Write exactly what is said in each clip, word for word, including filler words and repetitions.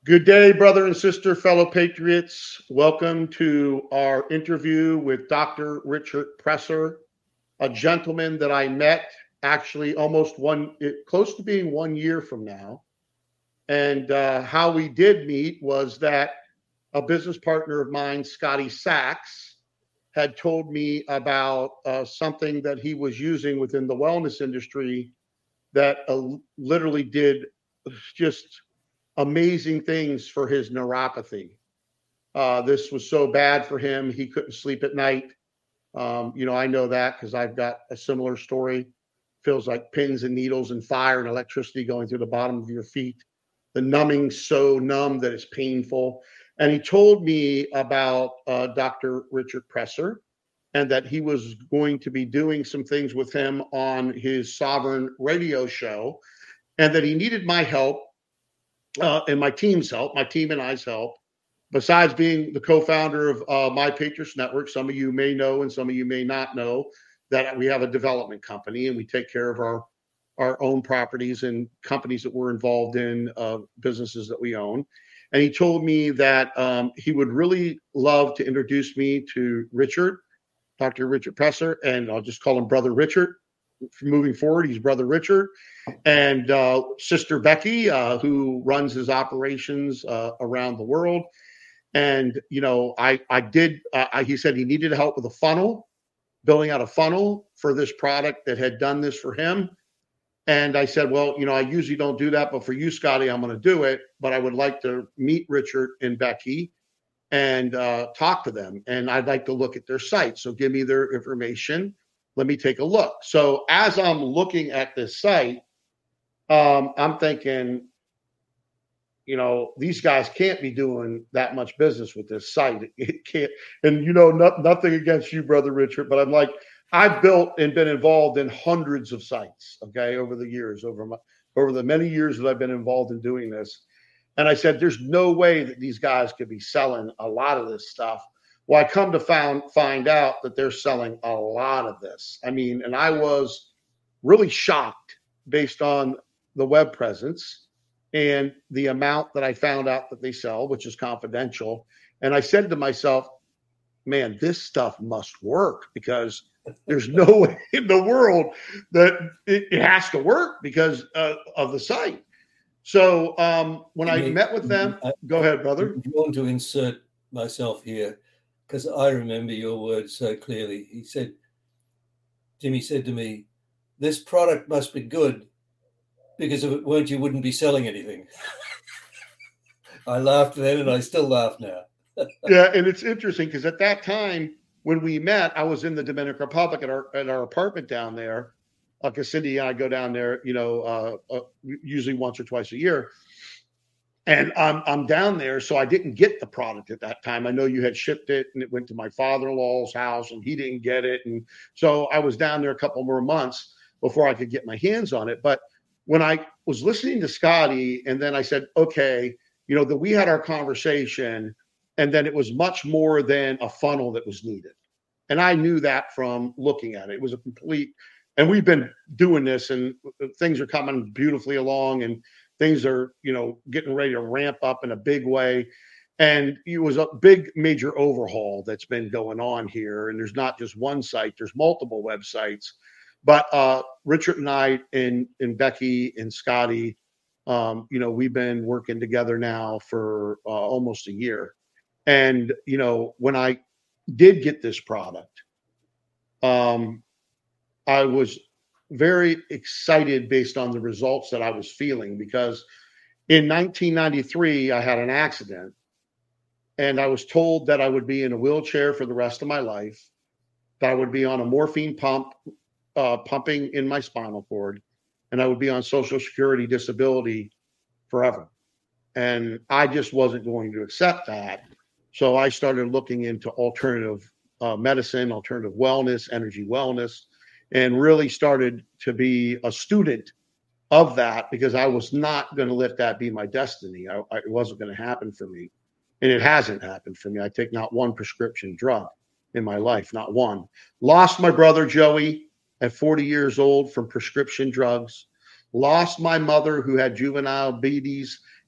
Good day, brother and sister, fellow patriots. Welcome to our interview with Doctor Richard Presser, a gentleman that I met actually almost one, close to being one year from now. And uh, how we did meet was that a business partner of mine, Scotty Sachs, had told me about uh, something that he was using within the wellness industry that uh, literally did just amazing things for his neuropathy. Uh, this was so bad for him, he couldn't sleep at night. Um, you know, I know that because I've got a similar story. Feels like pins and needles and fire and electricity going through the bottom of your feet. The numbing so numb that it's painful. And he told me about uh, Doctor Richard Presser and that he was going to be doing some things with him on his Sovereign radio show and that he needed my help uh, and my team's help, my team and I's help. Besides being the co-founder of uh, My Patriots Network, some of you may know and some of you may not know that we have a development company and we take care of our our own properties and companies that we're involved in, uh, businesses that we own. And he told me that um, he would really love to introduce me to Richard, Doctor Richard Presser, and I'll just call him Brother Richard. From moving forward, he's Brother Richard. And uh, Sister Becky, uh, who runs his operations uh, around the world. And, you know, I, I did, uh, I, he said he needed help with a funnel, building out a funnel for this product that had done this for him. And I said, well, you know, I usually don't do that, but for you, Scotty, I'm going to do it. But I would like to meet Richard and Becky and uh, talk to them. And I'd like to look at their site. So give me their information. Let me take a look. So as I'm looking at this site, um, I'm thinking, you know, these guys can't be doing that much business with this site. It can't. And, you know, not, nothing against you, Brother Richard, but I'm like, I've built and been involved in hundreds of sites, okay, over the years, over my, over the many years that I've been involved in doing this. And I said, there's no way that these guys could be selling a lot of this stuff. Well, I come to found, find out that they're selling a lot of this. I mean, and I was really shocked based on the web presence and the amount that I found out that they sell, which is confidential. And I said to myself, man, this stuff must work because there's no way in the world that it, it has to work because uh, of the site. So um, when I Jimmy, met with them, I, go ahead, brother. I want to insert myself here because I remember your words so clearly. He said, Jimmy said to me, this product must be good because if it weren't, you wouldn't be selling anything. I laughed then and I still laugh now. Yeah, and it's interesting because at that time when we met, I was in the Dominican Republic at our at our apartment down there. Because uh, Cindy and I go down there, you know, uh, uh, usually once or twice a year. And I'm I'm down there, so I didn't get the product at that time. I know you had shipped it, and it went to my father-in-law's house, and he didn't get it. And so I was down there a couple more months before I could get my hands on it. But when I was listening to Scotty, and then I said, okay, you know, that we had our conversation, and then it was much more than a funnel that was needed. And I knew that from looking at it. It was a complete, and we've been doing this, and things are coming beautifully along, and things are, you know, getting ready to ramp up in a big way. And it was a big major overhaul that's been going on here. And there's not just one site, there's multiple websites. But uh, Richard and I and, and Becky and Scotty, um, you know, we've been working together now for uh, almost a year. And, you know, when I did get this product, um, I was very excited based on the results that I was feeling because in nineteen ninety-three, I had an accident and I was told that I would be in a wheelchair for the rest of my life, that I would be on a morphine pump, uh, pumping in my spinal cord, and I would be on Social Security disability forever. And I just wasn't going to accept that. So I started looking into alternative uh, medicine, alternative wellness, energy wellness, and really started to be a student of that because I was not going to let that be my destiny. I, I, it wasn't going to happen for me. And it hasn't happened for me. I take not one prescription drug in my life, not one. Lost my brother, Joey, at forty years old from prescription drugs. Lost my mother who had juvenile diabetes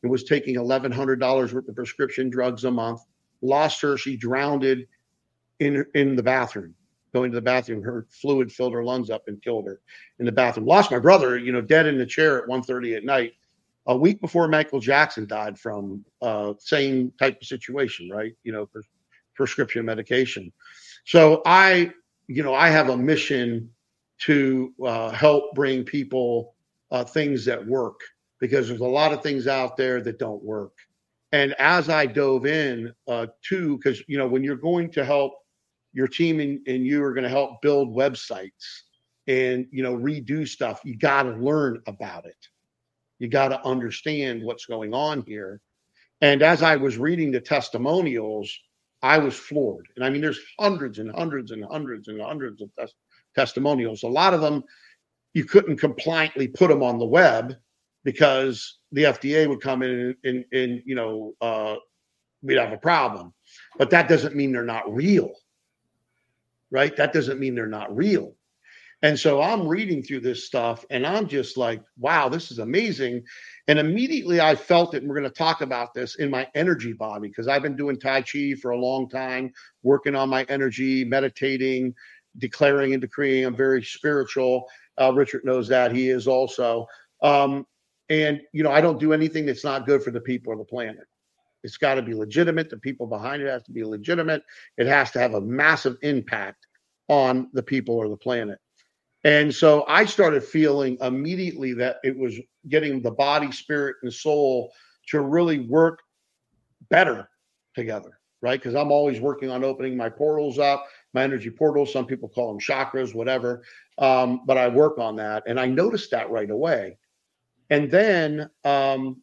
and was taking eleven hundred dollars worth of prescription drugs a month. Lost her. She drowned in, in the bathroom, going to the bathroom. Her fluid filled her lungs up and killed her in the bathroom. Lost my brother, you know, dead in the chair at one thirty at night, a week before Michael Jackson died from uh, same type of situation, right? You know, pres- prescription medication. So I, you know, I have a mission to uh, help bring people uh, things that work, because there's a lot of things out there that don't work. And as I dove in uh, to, because, you know, when you're going to help your team and, and you are going to help build websites and, you know, redo stuff, you got to learn about it. You got to understand what's going on here. And as I was reading the testimonials, I was floored. And I mean, there's hundreds and hundreds and hundreds and hundreds of tes- testimonials. A lot of them, you couldn't compliantly put them on the web because the F D A would come in and, and, and you know, uh, we'd have a problem. But that doesn't mean they're not real, right? That doesn't mean they're not real. And so I'm reading through this stuff and I'm just like, wow, this is amazing. And immediately I felt it. And we're going to talk about this in my energy body, because I've been doing Tai Chi for a long time, working on my energy, meditating, declaring and decreeing. I'm very spiritual. Uh, Richard knows that. He is also. Um, and, you know, I don't do anything that's not good for the people or the planet. It's got to be legitimate. The people behind it has to be legitimate. It has to have a massive impact on the people or the planet. And so I started feeling immediately that it was getting the body, spirit, and soul to really work better together, right? Because I'm always working on opening my portals up, my energy portals. Some people call them chakras, whatever. Um, but I work on that. And I noticed that right away. And then um,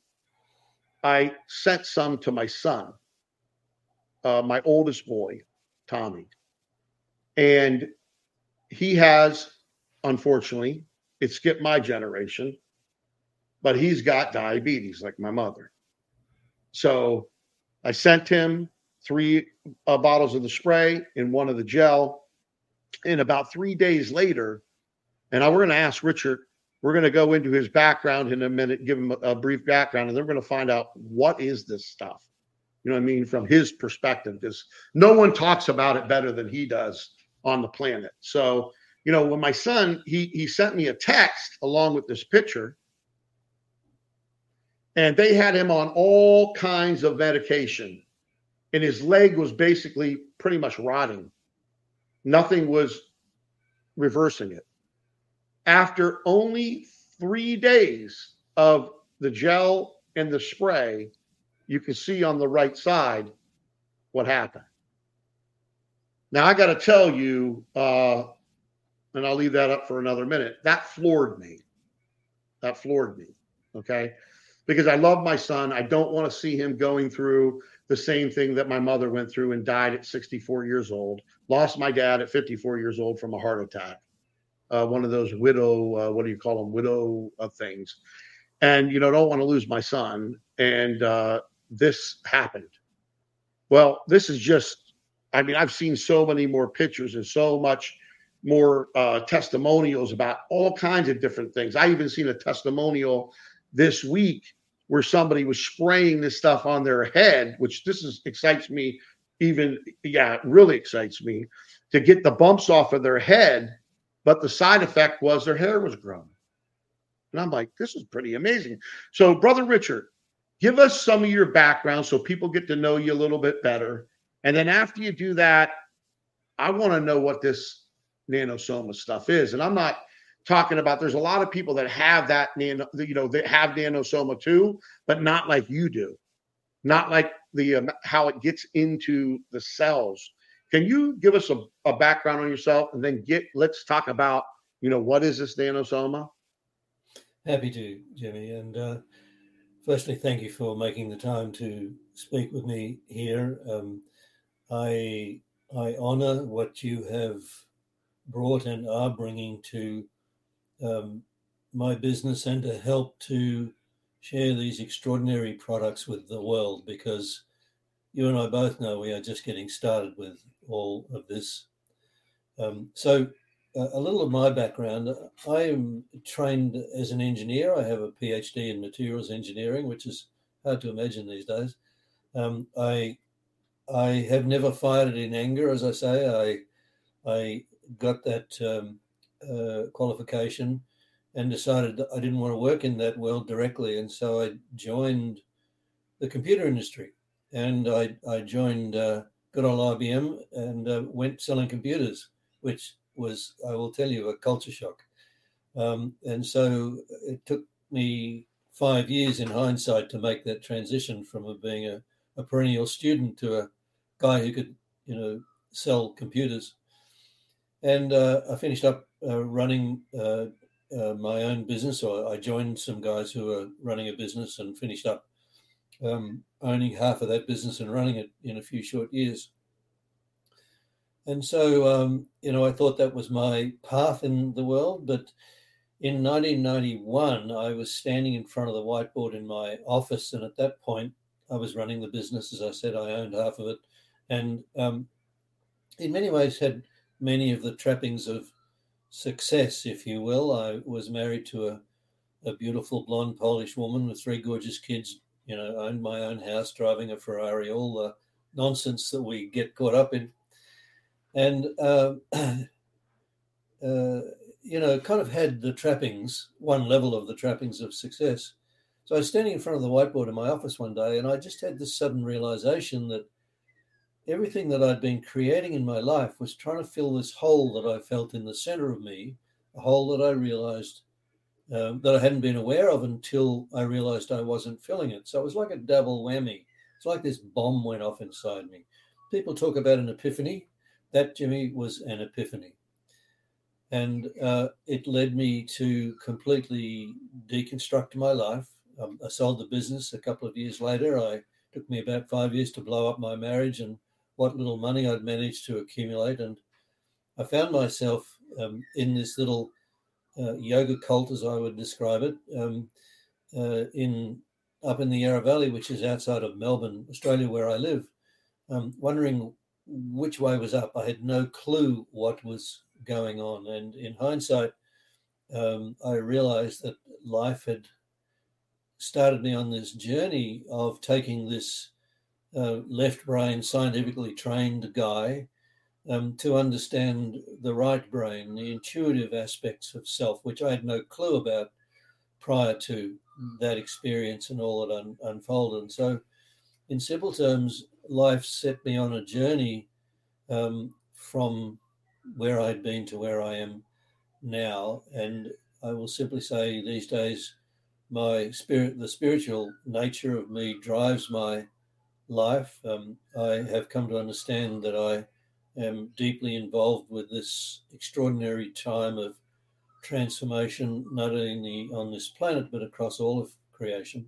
I sent some to my son, uh, my oldest boy, Tommy. And he has, unfortunately, it skipped my generation, but he's got diabetes like my mother. So I sent him three uh, bottles of the spray and one of the gel. And about three days later, and I, we're going to ask Richard, we're going to go into his background in a minute, give him a, a brief background, and then we're going to find out what is this stuff. You know what I mean? From his perspective, because no one talks about it better than he does on the planet. So, you know, when my son, he he sent me a text along with this picture, and they had him on all kinds of medication, and his leg was basically pretty much rotting. Nothing was reversing it. After only three days of the gel and the spray, you can see on the right side what happened. Now, I got to tell you, uh, and I'll leave that up for another minute, that floored me. That floored me, okay? Because I love my son. I don't want to see him going through the same thing that my mother went through and died at sixty-four years old. Lost my dad at fifty-four years old from a heart attack. Uh, one of those widow, uh, what do you call them, widow uh, things. And, you know, don't want to lose my son. And uh, this happened. Well, this is just, I mean, I've seen so many more pictures and so much more uh, testimonials about all kinds of different things. I even seen a testimonial this week where somebody was spraying this stuff on their head, which this is excites me even, yeah, it really excites me to get the bumps off of their head. But the side effect was their hair was growing. And I'm like, this is pretty amazing. So, Brother Richard, give us some of your background so people get to know you a little bit better. And then after you do that, I want to know what this nanosoma stuff is. And I'm not talking about, there's a lot of people that have that, nano, you know, they have nanosoma too, but not like you do. Not like the um, how it gets into the cells. Can you give us a, a background on yourself, and then get let's talk about, you know, what is this nanosoma? Happy to, Jimmy. And uh, firstly, thank you for making the time to speak with me here. Um, I I honor what you have brought and are bringing to um, my business, and to help to share these extraordinary products with the world, because you and I both know we are just getting started with all of this. Um, so uh, a little of my background, I am trained as an engineer. I have a PhD in materials engineering, which is hard to imagine these days. Um, I I have never fired it in anger, as I say. I I got that um, uh, qualification and decided that I didn't want to work in that world directly, and so I joined the computer industry, and I I joined uh, good old I B M and uh, went selling computers, which was, I will tell you, a culture shock. Um, and so it took me five years in hindsight to make that transition from a, being a, a perennial student to a guy who could, you know, sell computers. And uh, I finished up uh, running uh, uh, my own business, or I joined some guys who were running a business and finished up um, owning half of that business and running it in a few short years. And so, um, you know, I thought that was my path in the world. But in nineteen ninety-one, I was standing in front of the whiteboard in my office. And at that point, I was running the business. As I said, I owned half of it. And um, in many ways had many of the trappings of success, if you will. I was married to a, a beautiful blonde Polish woman with three gorgeous kids, you know, owned my own house, driving a Ferrari, all the nonsense that we get caught up in. And, uh, uh, you know, kind of had the trappings, one level of the trappings of success. So I was standing in front of the whiteboard in my office one day, and I just had this sudden realization that everything that I'd been creating in my life was trying to fill this hole that I felt in the center of me, a hole that I realized um, that I hadn't been aware of until I realized I wasn't filling it. So it was like a double whammy. It's like this bomb went off inside me. People talk about an epiphany. That, Jimmy, was an epiphany. And uh, it led me to completely deconstruct my life. Um, I sold the business a couple of years later. I took me about five years to blow up my marriage and what little money I'd managed to accumulate. And I found myself um, in this little uh, yoga cult, as I would describe it, um, uh, in up in the Yarra Valley, which is outside of Melbourne, Australia, where I live, um, wondering which way was up. I had no clue what was going on. And in hindsight, um, I realized that life had started me on this journey of taking this uh, left brain, scientifically trained guy um, to understand the right brain, the intuitive aspects of self, which I had no clue about prior to that experience and all that un- unfolded. And so, in simple terms, life set me on a journey um, from where I'd been to where I am now. And I will simply say these days, my spirit, the spiritual nature of me drives my life. Um, I have come to understand that I am deeply involved with this extraordinary time of transformation, not only on this planet, but across all of creation.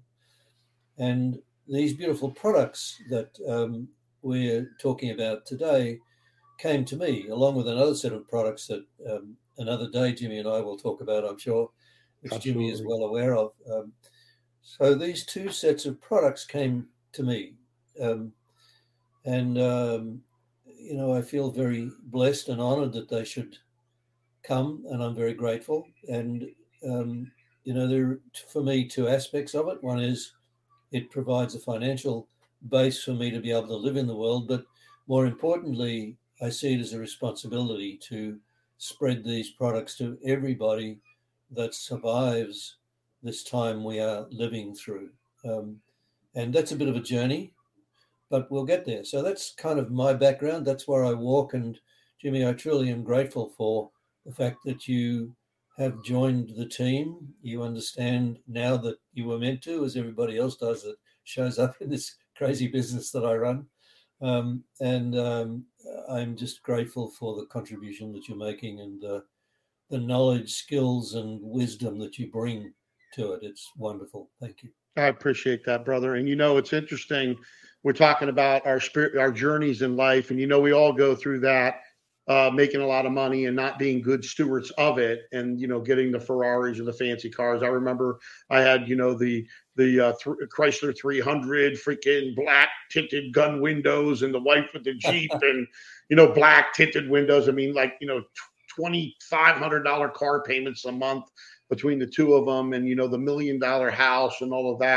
And these beautiful products that um, we're talking about today came to me, along with another set of products that um, another day Jimmy and I will talk about, I'm sure, which Absolutely. Jimmy is well aware of. Um, so these two sets of products came to me. Um, and, um, you know, I feel very blessed and honored that they should come, and I'm very grateful. And, um, you know, there are, for me, two aspects of it. One is it provides a financial base for me to be able to live in the world, but more importantly, I see it as a responsibility to spread these products to everybody that survives this time we are living through. Um, and that's a bit of a journey, but we'll get there. So that's kind of my background. That's where I walk. And Jimmy, I truly am grateful for the fact that you have joined the team. You understand now that you were meant to, as everybody else does that shows up in this crazy business that I run. Um, and um, I'm just grateful for the contribution that you're making and uh, the knowledge, skills, and wisdom that you bring to it. It's wonderful. Thank you. I appreciate that, brother. And you know, it's interesting. We're talking about our spirit, our journeys in life, and you know, we all go through that, uh, making a lot of money and not being good stewards of it, and you know, getting the Ferraris and the fancy cars. I remember I had, you know, the the uh, th- Chrysler three hundred, freaking black tinted gun windows, and the wife with the Jeep, and you know, black tinted windows. I mean, like you know, twenty-five hundred dollars car payments a month between the two of them, and you know, the million dollar house and all of that.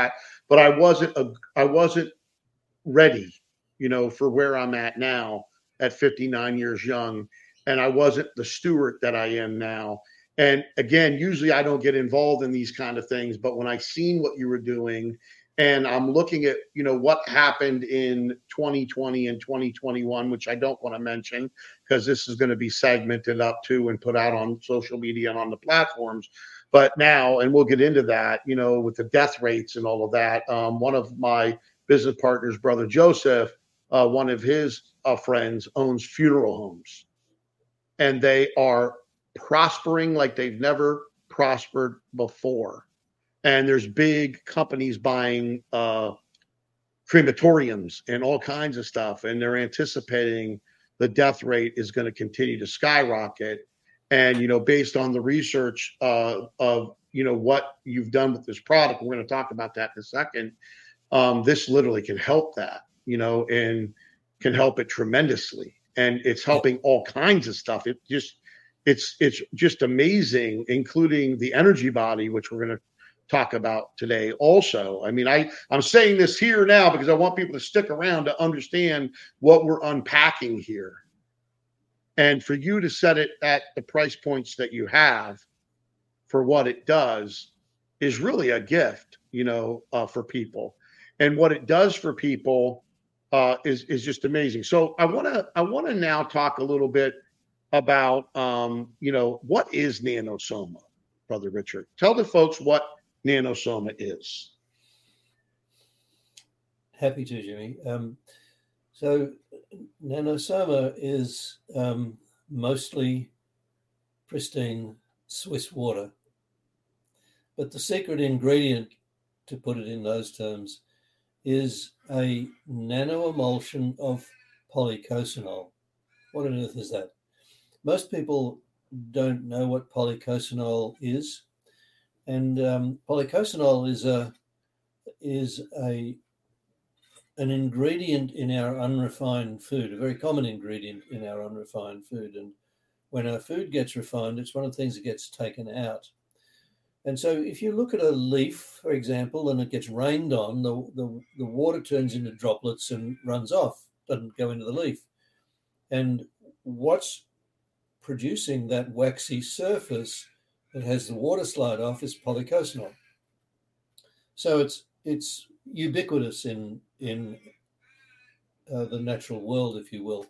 but I wasn't a, I wasn't ready, you know, for where I'm at now at fifty-nine years young. And I wasn't the steward that I am now. And again, usually I don't get involved in these kind of things, but when I seen what you were doing and I'm looking at, you know, what happened in twenty twenty and twenty twenty-one, which I don't want to mention because this is going to be segmented up too and put out on social media and on the platforms. But now, and we'll get into that, you know, with the death rates and all of that. Um, one of my business partner's brother, Joseph, uh, one of his uh, friends owns funeral homes, and they are prospering like they've never prospered before. And there's big companies buying uh, crematoriums and all kinds of stuff, and they're anticipating the death rate is going to continue to skyrocket. And, you know, based on the research uh, of, you know, what you've done with this product, we're going to talk about that in a second. Um, this literally can help that, you know, and can help it tremendously. And it's helping all kinds of stuff. It just, it's, it's just amazing, including the energy body, which we're going to talk about today also. I mean, I, I'm saying this here now because I want people to stick around to understand what we're unpacking here. And for you to set it at the price points that you have for what it does is really a gift, you know, uh, for people. And what it does for people uh, is is just amazing. So I want to I want to now talk a little bit about um, you know, what is Nanosoma, Brother Richard? Tell the folks what Nanosoma is. Happy to, Jimmy. Um, so Nanosoma is um, mostly pristine Swiss water, but the secret ingredient, to put it in those terms, is a nanoemulsion of polycosanol. What on earth is that? Most people don't know what polycosanol is, and um, polycosanol is a is a an ingredient in our unrefined food, a very common ingredient in our unrefined food. And when our food gets refined, it's one of the things that gets taken out. And so if you look at a leaf, for example, and it gets rained on, the, the, the water turns into droplets and runs off, doesn't go into the leaf. And what's producing that waxy surface that has the water slide off is polycosanol. So it's it's ubiquitous in in uh, the natural world, if you will.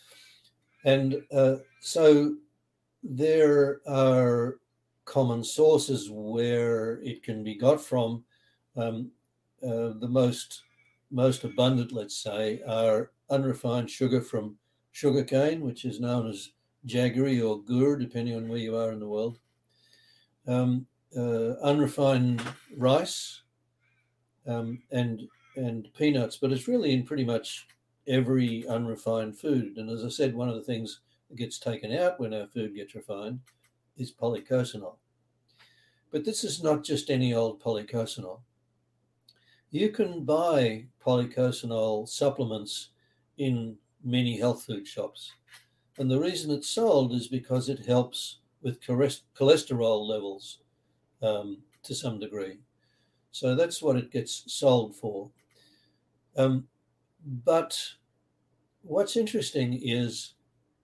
And uh, so there are common sources where it can be got from. Um, uh, the most most abundant, let's say, are unrefined sugar from sugarcane, which is known as jaggery or gur, depending on where you are in the world. Um, uh, unrefined rice um, and and peanuts, but it's really in pretty much every unrefined food. And as I said, one of the things that gets taken out when our food gets refined is polycosanol. But this is not just any old polycosanol. You can buy polycosanol supplements in many health food shops. And the reason it's sold is because it helps with cholesterol levels um, to some degree. So that's what it gets sold for. Um, but what's interesting is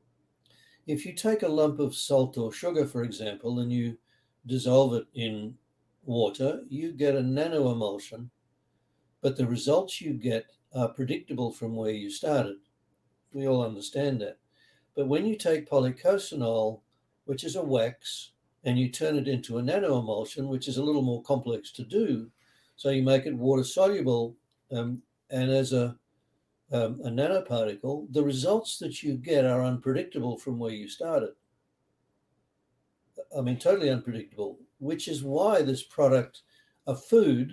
if you take a lump of salt or sugar, for example, and you dissolve it in water, you get a nanoemulsion, but the results you get are predictable from where you started. We all understand that. But when you take polycosanol, which is a wax, and you turn it into a nanoemulsion, which is a little more complex to do, so you make it water soluble, um, and as a um, a nanoparticle, the results that you get are unpredictable from where you started. I mean, totally unpredictable, which is why this product, a food,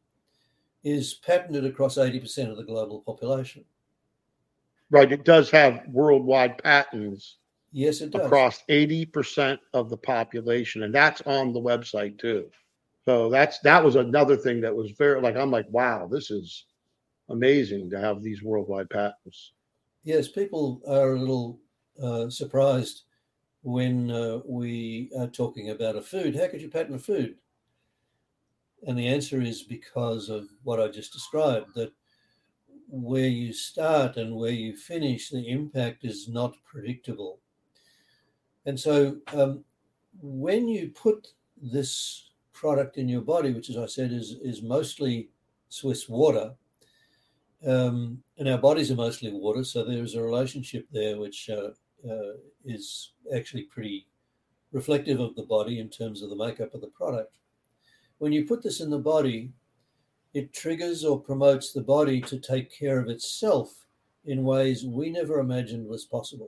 is patented across eighty percent of the global population. Right. It does have worldwide patents. Yes, it does. Across eighty percent of the population. And that's on the website too. So that's, that was another thing that was very, like, I'm like, wow, this is amazing to have these worldwide patents. Yes, people are a little uh, surprised when uh, we are talking about a food. How could you patent a food? And the answer is because of what I just described, that where you start and where you finish, the impact is not predictable. And so um, when you put this product in your body, which, as I said, is, is mostly Swiss water, um, and our bodies are mostly water, so there's a relationship there which uh, uh, is actually pretty reflective of the body in terms of the makeup of the product. When you put this in the body, it triggers or promotes the body to take care of itself in ways we never imagined was possible.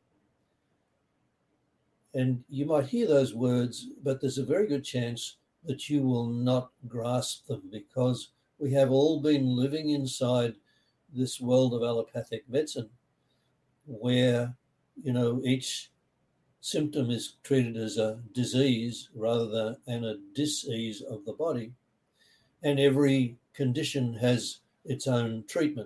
And you might hear those words, but there's a very good chance that you will not grasp them, because we have all been living inside this world of allopathic medicine where, you know, each symptom is treated as a disease rather than a dis-ease of the body. And every condition has its own treatment.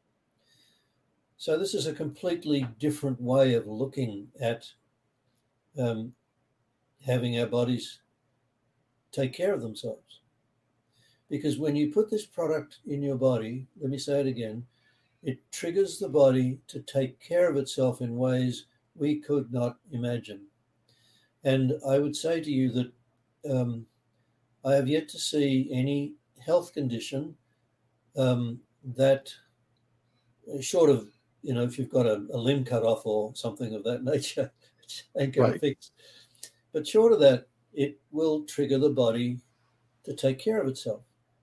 So this is a completely different way of looking at um, having our bodies take care of themselves. Because when you put this product in your body, let me say it again, it triggers the body to take care of itself in ways we could not imagine. And I would say to you that um, I have yet to see any health condition um, that, short of, you know, if you've got a, a limb cut off or something of that nature, which ain't going to fix. But short of that, it will trigger the body to take care of itself.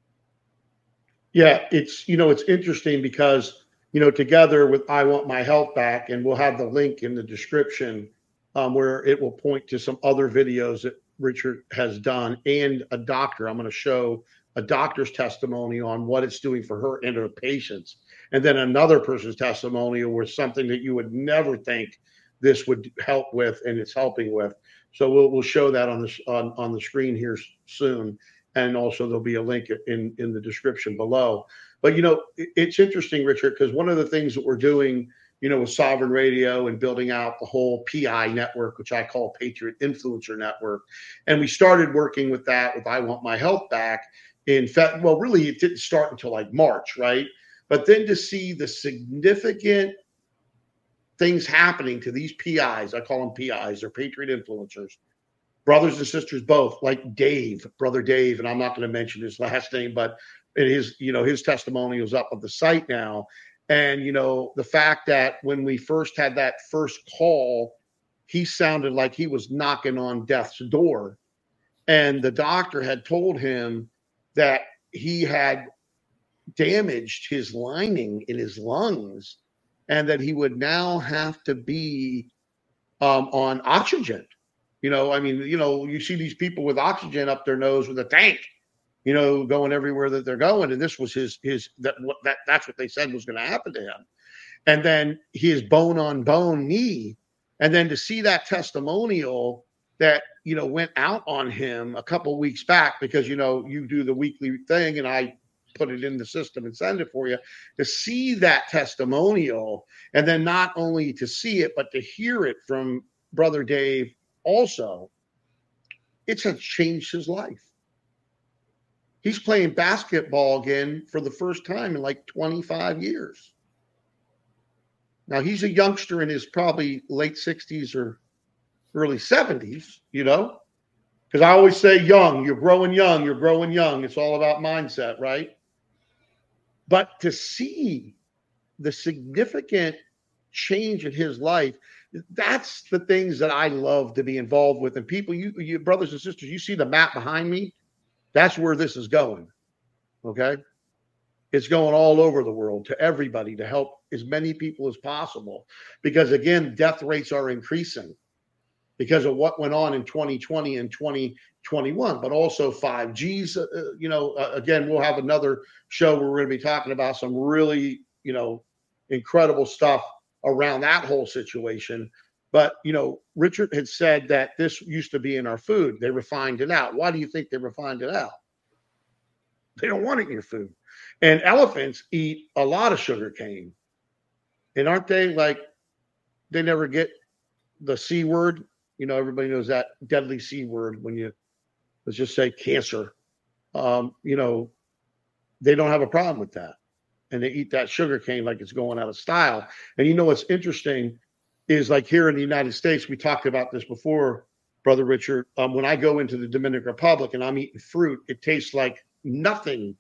Yeah, it's, you know, it's interesting because, you know, together with I Want My Health Back, and we'll have the link in the description um, where it will point to some other videos that Richard has done, and a doctor. I'm going to show a doctor's testimony on what it's doing for her and her patients. And then another person's testimonial where something that you would never think this would help with, and it's helping with. So we'll we'll show that on the on, on the screen here soon. And also there'll be a link in, in the description below. But, you know, it's interesting, Richard, because one of the things that we're doing, you know, with Sovereign Radio and building out the whole P I network, which I call Patriot Influencer Network. And we started working with that with I Want My Health Back in fact. Well, really, it didn't start until like March, right? But then to see the significant things happening to these P Is, I call them P Is, or Patriot Influencers, brothers and sisters both, like Dave, brother Dave, and I'm not going to mention his last name, but it is, you know, his testimonial is up on the site now. And, you know, the fact that when we first had that first call, he sounded like he was knocking on death's door. And the doctor had told him that he had damaged his lining in his lungs and that he would now have to be um, on oxygen. You know, I mean, you know, you see these people with oxygen up their nose with a tank, you know, going everywhere that they're going. And this was his, his, that, that that's what they said was going to happen to him. And then his bone on bone knee. And then to see that testimonial that, you know, went out on him a couple of weeks back, because, you know, you do the weekly thing and I put it in the system and send it for you, to see that testimonial, and then not only to see it, but to hear it from brother Dave also, it's has changed his life. He's playing basketball again for the first time in like twenty-five years. Now, he's a youngster in his probably late sixties or early seventies, you know, because I always say young, you're growing young, you're growing young. It's all about mindset, right? But to see the significant change in his life, that's the things that I love to be involved with. And people, you, you brothers and sisters, you see the map behind me? That's where this is going. Okay. It's going all over the world to everybody to help as many people as possible. Because again, death rates are increasing because of what went on in twenty twenty and twenty twenty-one, but also five G's. Uh, you know, uh, again, we'll have another show where we're going to be talking about some really, you know, incredible stuff around that whole situation. But, you know, Richard had said that this used to be in our food. They refined it out. Why do you think they refined it out? They don't want it in your food. And elephants eat a lot of sugar cane. And aren't they like, they never get the C word? You know, everybody knows that deadly C word when you, let's just say cancer. um, you know, they don't have a problem with that. And they eat that sugar cane like it's going out of style. And you know what's interesting is like here in the United States, we talked about this before, Brother Richard. Um, when I go into the Dominican Republic and I'm eating fruit, it tastes like nothing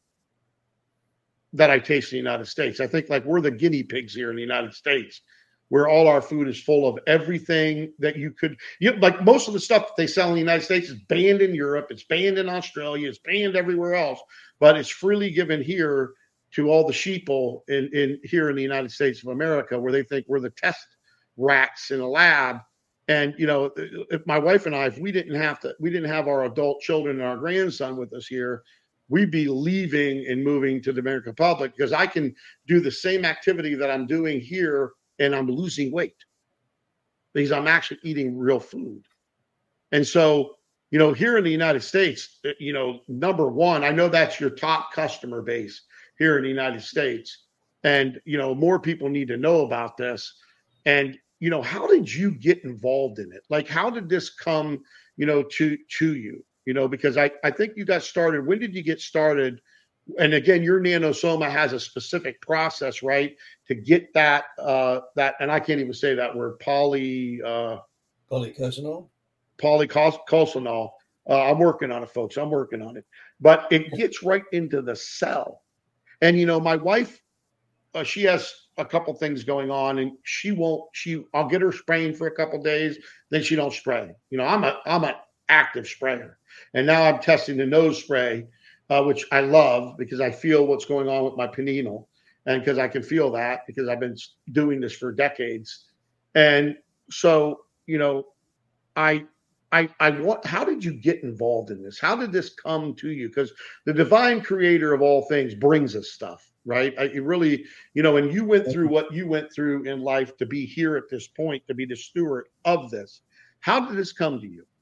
that I taste in the United States. I think like we're the guinea pigs here in the United States, where all our food is full of everything that you could, you know, like most of the stuff that they sell in the United States is banned in Europe, it's banned in Australia, it's banned everywhere else, but it's freely given here to all the sheeple in, in here in the United States of America, where they think we're the test rats in a lab. And you know, if my wife and I, if we didn't have to, we didn't have our adult children and our grandson with us here, we'd be leaving and moving to the Dominican Republic, because I can do the same activity that I'm doing here and I'm losing weight because I'm actually eating real food. And so, you know, here in the United States, you know, number one, I know that's your top customer base here in the United States. And, you know, more people need to know about this. And, you know, how did you get involved in it? Like, how did this come, you know, to, to you? You know, because I, I think you got started. When did you get started? And again, your Nanosoma has a specific process, right, to get that uh, that, and I can't even say that word, poly uh, polycosanol. Polycosanol. Uh, I'm working on it, folks. I'm working on it, but it gets right into the cell. And you know, my wife, uh, she has a couple things going on, and she won't. She, I'll get her spraying for a couple days, then she don't spray. You know, I'm a, I'm an active sprayer, and now I'm testing the nose spray, uh, which I love because I feel what's going on with my pineal, and because I can feel that because I've been doing this for decades, and so you know, I. I, I want, how did you get involved in this? How did this come to you? Because the divine creator of all things brings us stuff, right? I, it really, you know, and you went through what you went through in life to be here at this point, to be the steward of this. How did this come to you?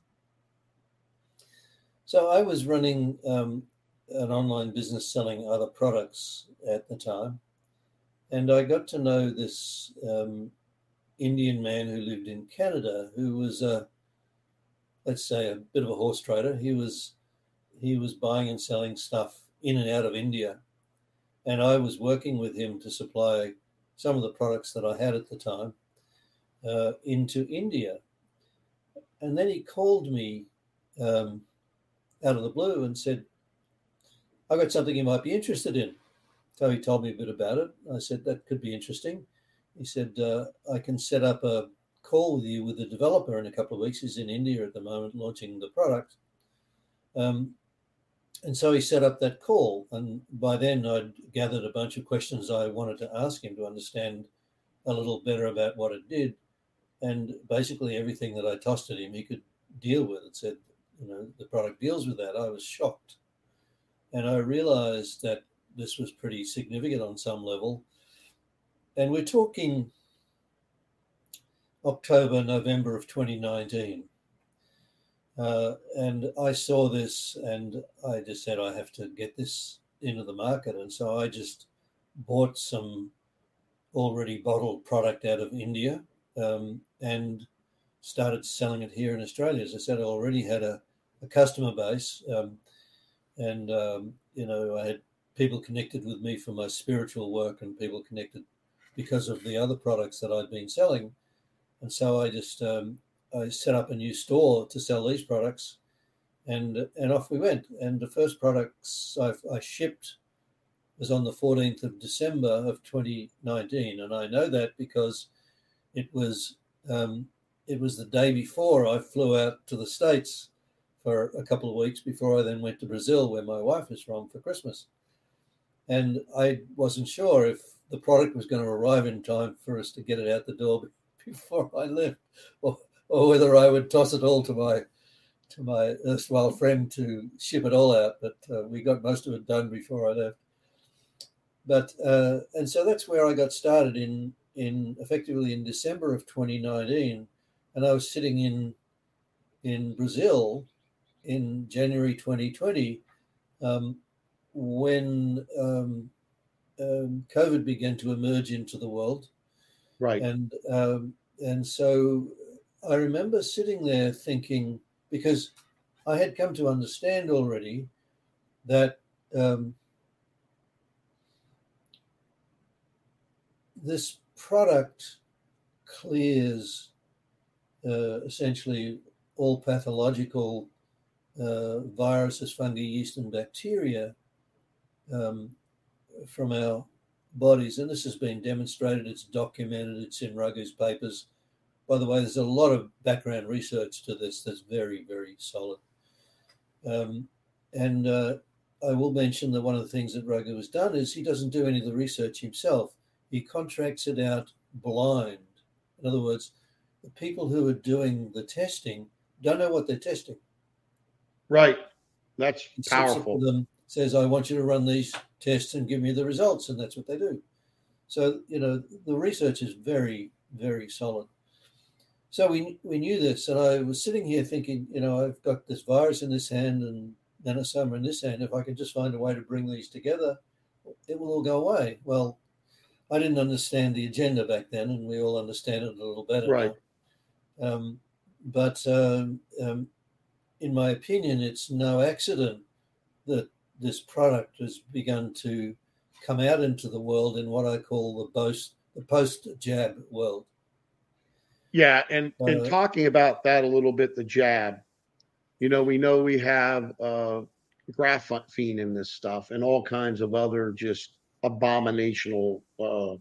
So I was running um, an online business selling other products at the time. And I got to know this um, Indian man who lived in Canada, who was a, let's say, a bit of a horse trader. He was he was buying and selling stuff in and out of India. And I was working with him to supply some of the products that I had at the time uh, into India. And then he called me um, out of the blue and said, "I've got something you might be interested in." So he told me a bit about it. I said, "That could be interesting." He said, uh, "I can set up a call with you with the developer in a couple of weeks. He's in India at the moment launching the product." Um, and so he set up that call. And by then I'd gathered a bunch of questions I wanted to ask him to understand a little better about what it did. And basically everything that I tossed at him, he could deal with. It said, you know, the product deals with that. I was shocked. And I realized that this was pretty significant on some level. And we're talking October, November of twenty nineteen. Uh, and I saw this and I just said, I have to get this into the market. And so I just bought some already bottled product out of India um, and started selling it here in Australia. As I said, I already had a, a customer base um, and, um, you know, I had people connected with me for my spiritual work and people connected because of the other products that I'd been selling. And so I just um, I set up a new store to sell these products, and and off we went. And the first products I, I shipped was on the fourteenth of December of twenty nineteen, and I know that because it was um, it was the day before I flew out to the States for a couple of weeks before I then went to Brazil, where my wife is from, for Christmas. And I wasn't sure if the product was going to arrive in time for us to get it out the door before I left, or, or whether I would toss it all to my to my erstwhile friend to ship it all out. But uh, we got most of it done before I left. But uh, and so that's where I got started in in effectively in December of twenty nineteen, and I was sitting in in Brazil in January twenty twenty um, when um, um, COVID began to emerge into the world. Right. And um, and so I remember sitting there thinking, because I had come to understand already that um, this product clears uh, essentially all pathological uh, viruses, fungi, yeast, and bacteria um, from our bodies. And this has been demonstrated, it's documented, it's in Raghu's papers. By the way, there's a lot of background research to this that's very, very solid. Um, and uh, I will mention that one of the things that Raghu has done is he doesn't do any of the research himself. He contracts it out blind. In other words, the people who are doing the testing don't know what they're testing. Right. That's he powerful. Them, says, I want you to run these tests and give me the results. And that's what they do. So, you know, the research is very, very solid. So we we knew this, and I was sitting here thinking, you know, I've got this virus in this hand and nanosoma in this hand. If I could just find a way to bring these together, it will all go away. Well, I didn't understand the agenda back then, and we all understand it a little better right. now. Um, but um, um, in my opinion, it's no accident that this product has begun to come out into the world in what I call the post the post-jab world. Yeah, and uh, and talking about that a little bit, the jab, you know, we know we have uh, graphene in this stuff and all kinds of other just abominational uh,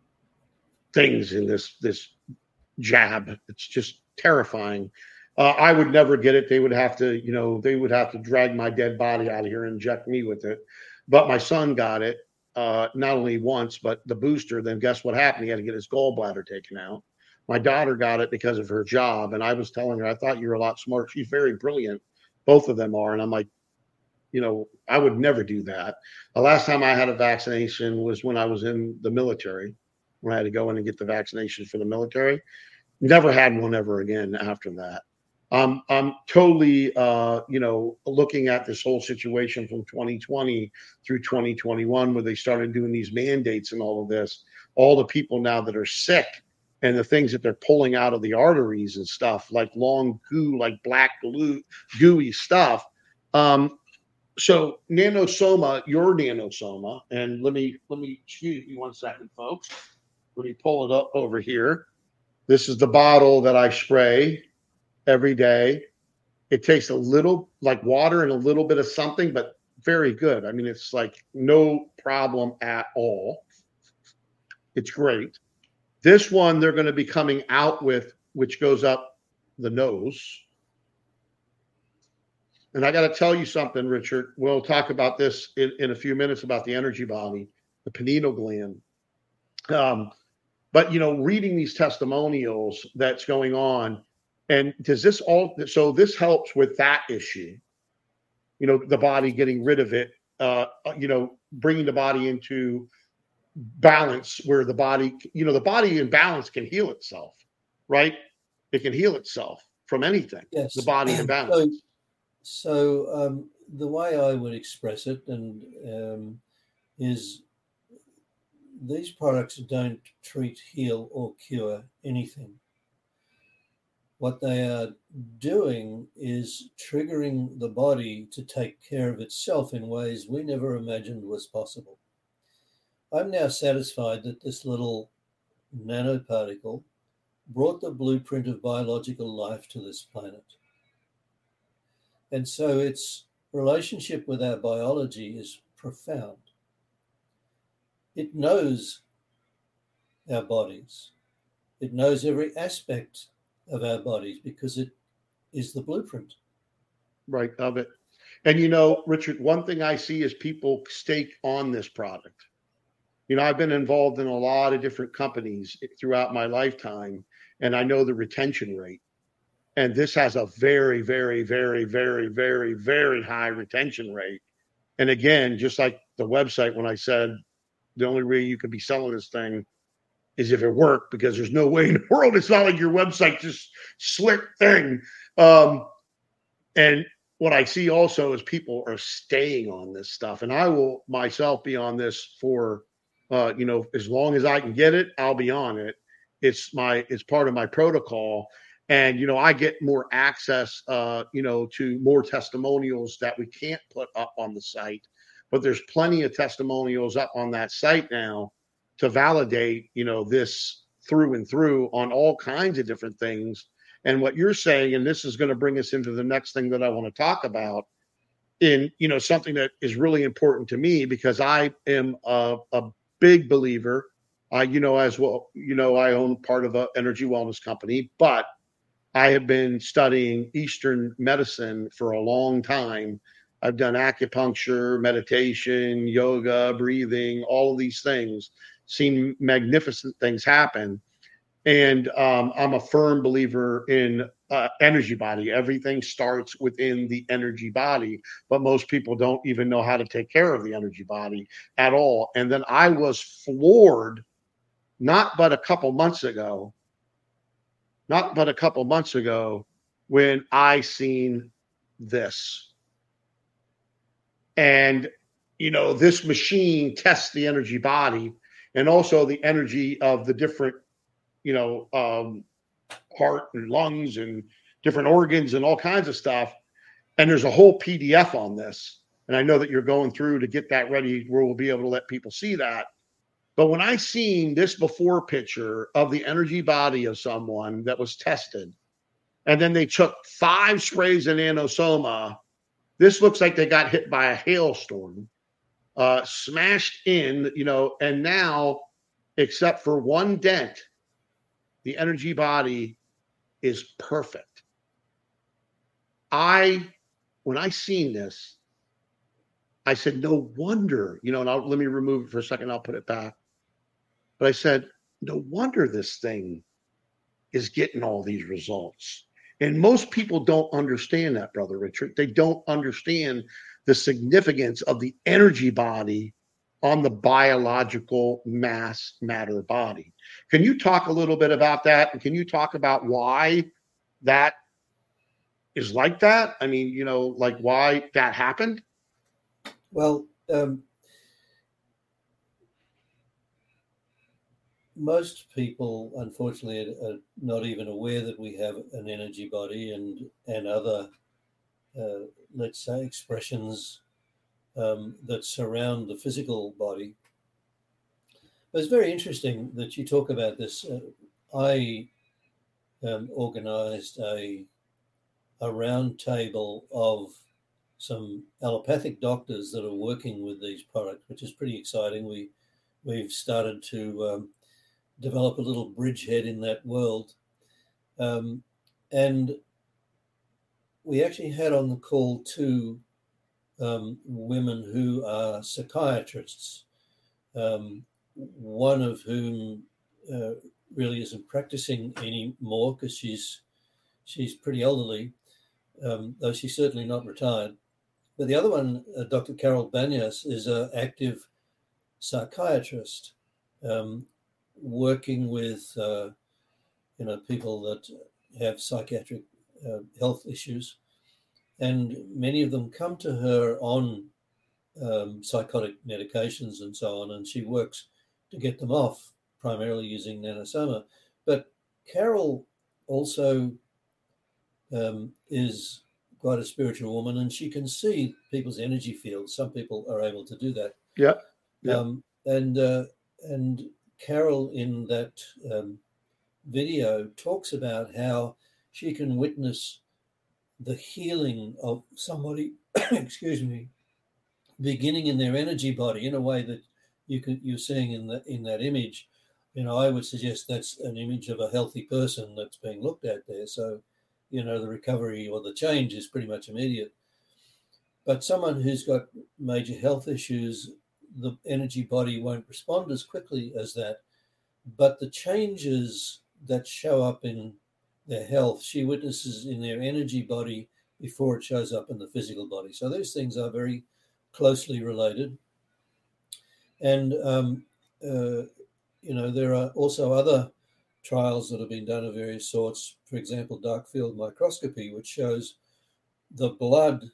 things in this this jab. It's just terrifying. Uh, I would never get it. They would have to, you know, they would have to drag my dead body out of here and inject me with it. But my son got it uh, not only once, but the booster. Then guess what happened? He had to get his gallbladder taken out. My daughter got it because of her job. And I was telling her, I thought you were a lot smarter. She's very brilliant. Both of them are. And I'm like, you know, I would never do that. The last time I had a vaccination was when I was in the military, when I had to go in and get the vaccination for the military. Never had one ever again after that. Um, I'm totally, uh, you know, looking at this whole situation from twenty twenty through twenty twenty-one, where they started doing these mandates and all of this. All the people now that are sick and the things that they're pulling out of the arteries and stuff, like long goo, like black glue, gooey stuff. Um, so nanosoma, your nanosoma, and let me let me excuse me one second, folks. Let me pull it up over here. This is the bottle that I spray every day. It tastes a little like water and a little bit of something, but very good. I mean, it's like no problem at all. It's great. This one they're going to be coming out with, which goes up the nose. And I got to tell you something, Richard. We'll talk about this in, in a few minutes about the energy body, the pineal gland. Um, but, you know, reading these testimonials that's going on, and does this all, so this helps with that issue, you know, the body getting rid of it, uh, you know, bringing the body into balance where the body, you know, the body in balance can heal itself, right? It can heal itself from anything. Yes. The body in balance. So, so um, the way I would express it and um, is these products don't treat, heal, or cure anything. What they are doing is triggering the body to take care of itself in ways we never imagined was possible. I'm now satisfied that this little nanoparticle brought the blueprint of biological life to this planet. And so its relationship with our biology is profound. It knows our bodies. It knows every aspect of our bodies because it is the blueprint. Right, of it. And, you know, Richard, one thing I see is people stake on this product. You know, I've been involved in a lot of different companies throughout my lifetime, and I know the retention rate. And this has a very, very, very, very, very, very high retention rate. And again, just like the website, when I said the only way you could be selling this thing is if it worked, because there's no way in the world. It's not like your website just slick thing. Um, and what I see also is people are staying on this stuff, and I will myself be on this for, uh, you know, as long as I can get it, I'll be on it. It's my, it's part of my protocol. And, you know, I get more access, uh, you know, to more testimonials that we can't put up on the site. But there's plenty of testimonials up on that site now to validate, you know, this through and through on all kinds of different things. And what you're saying, and this is going to bring us into the next thing that I want to talk about, in, you know, something that is really important to me, because I am a, a big believer. Uh, you know, as well, you know, I own part of an energy wellness company, but I have been studying Eastern medicine for a long time. I've done acupuncture, meditation, yoga, breathing, all of these things, seen magnificent things happen. And um, I'm a firm believer in uh, energy body. Everything starts within the energy body, but most people don't even know how to take care of the energy body at all. And then I was floored, not but a couple months ago, not but a couple months ago, when I seen this. And, you know, this machine tests the energy body and also the energy of the different, you know, um, heart and lungs and different organs and all kinds of stuff. And there's a whole P D F on this. And I know that you're going through to get that ready where we'll be able to let people see that. But when I seen this before picture of the energy body of someone that was tested, and then they took five sprays of Nanosoma, this looks like they got hit by a hailstorm, uh, smashed in, you know, and now, except for one dent, the energy body is perfect. I, when I seen this, I said, no wonder, you know, and I'll, let me remove it for a second. I'll put it back. But I said, no wonder this thing is getting all these results. And most people don't understand that, Brother Richard. They don't understand the significance of the energy body on the biological mass matter body. Can you talk a little bit about that? And can you talk about why that is like that? I mean, you know, like why that happened? Well, um, most people, unfortunately, are not even aware that we have an energy body and and other, uh, let's say, expressions um, that surround the physical body. But it's very interesting that you talk about this. Uh, I um, organised a a round table of some allopathic doctors that are working with these products, which is pretty exciting. We we've started to um, develop a little bridgehead in that world. Um, and we actually had on the call two um, women who are psychiatrists, um, one of whom uh, really isn't practicing anymore because she's she's pretty elderly, um, though she's certainly not retired. But the other one, uh, Doctor Carol Banyas, is an active psychiatrist, um, working with uh, you know people that have psychiatric uh, health issues, and many of them come to her on um, psychotic medications and so on, and she works to get them off, primarily using Nanosoma. But Carol also um, is quite a spiritual woman, and she can see people's energy fields. Some people are able to do that. Yeah. Yeah. Um, and uh, and Carol in that um, video talks about how she can witness the healing of somebody, excuse me, beginning in their energy body in a way that you could you're seeing in that in that image. You know, I would suggest that's an image of a healthy person that's being looked at there. So, you know, the recovery or the change is pretty much immediate. But someone who's got major health issues, the energy body won't respond as quickly as that. But the changes that show up in their health, she witnesses in their energy body before it shows up in the physical body. So those things are very closely related. And, um, uh, you know, there are also other trials that have been done of various sorts. For example, dark field microscopy, which shows the blood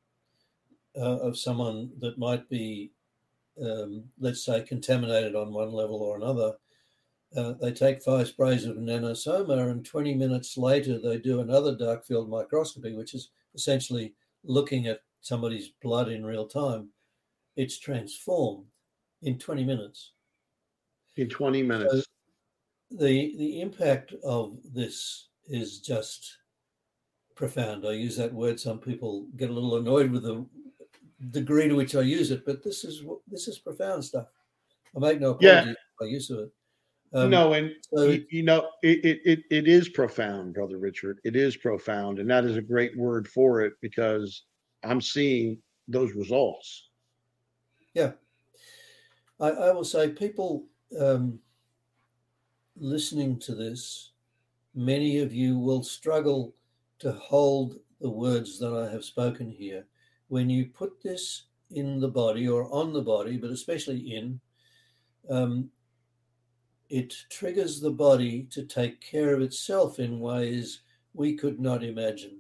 uh, of someone that might be, um, let's say, contaminated on one level or another. Uh, they take five sprays of nanosoma, and twenty minutes later, they do another dark field microscopy, which is essentially looking at somebody's blood in real time. It's transformed in twenty minutes. In twenty minutes. So the the impact of this is just profound. I use that word. Some people get a little annoyed with the degree to which I use it, but this is this is profound stuff. I make no apologies Yeah. for my use of it. Um, no, and so you, you know, it, it it it is profound, Brother Richard. It is profound, and that is a great word for it because I'm seeing those results. Yeah, I, I will say people um, listening to this, many of you will struggle to hold the words that I have spoken here. When you put this in the body or on the body, but especially in, um, it triggers the body to take care of itself in ways we could not imagine.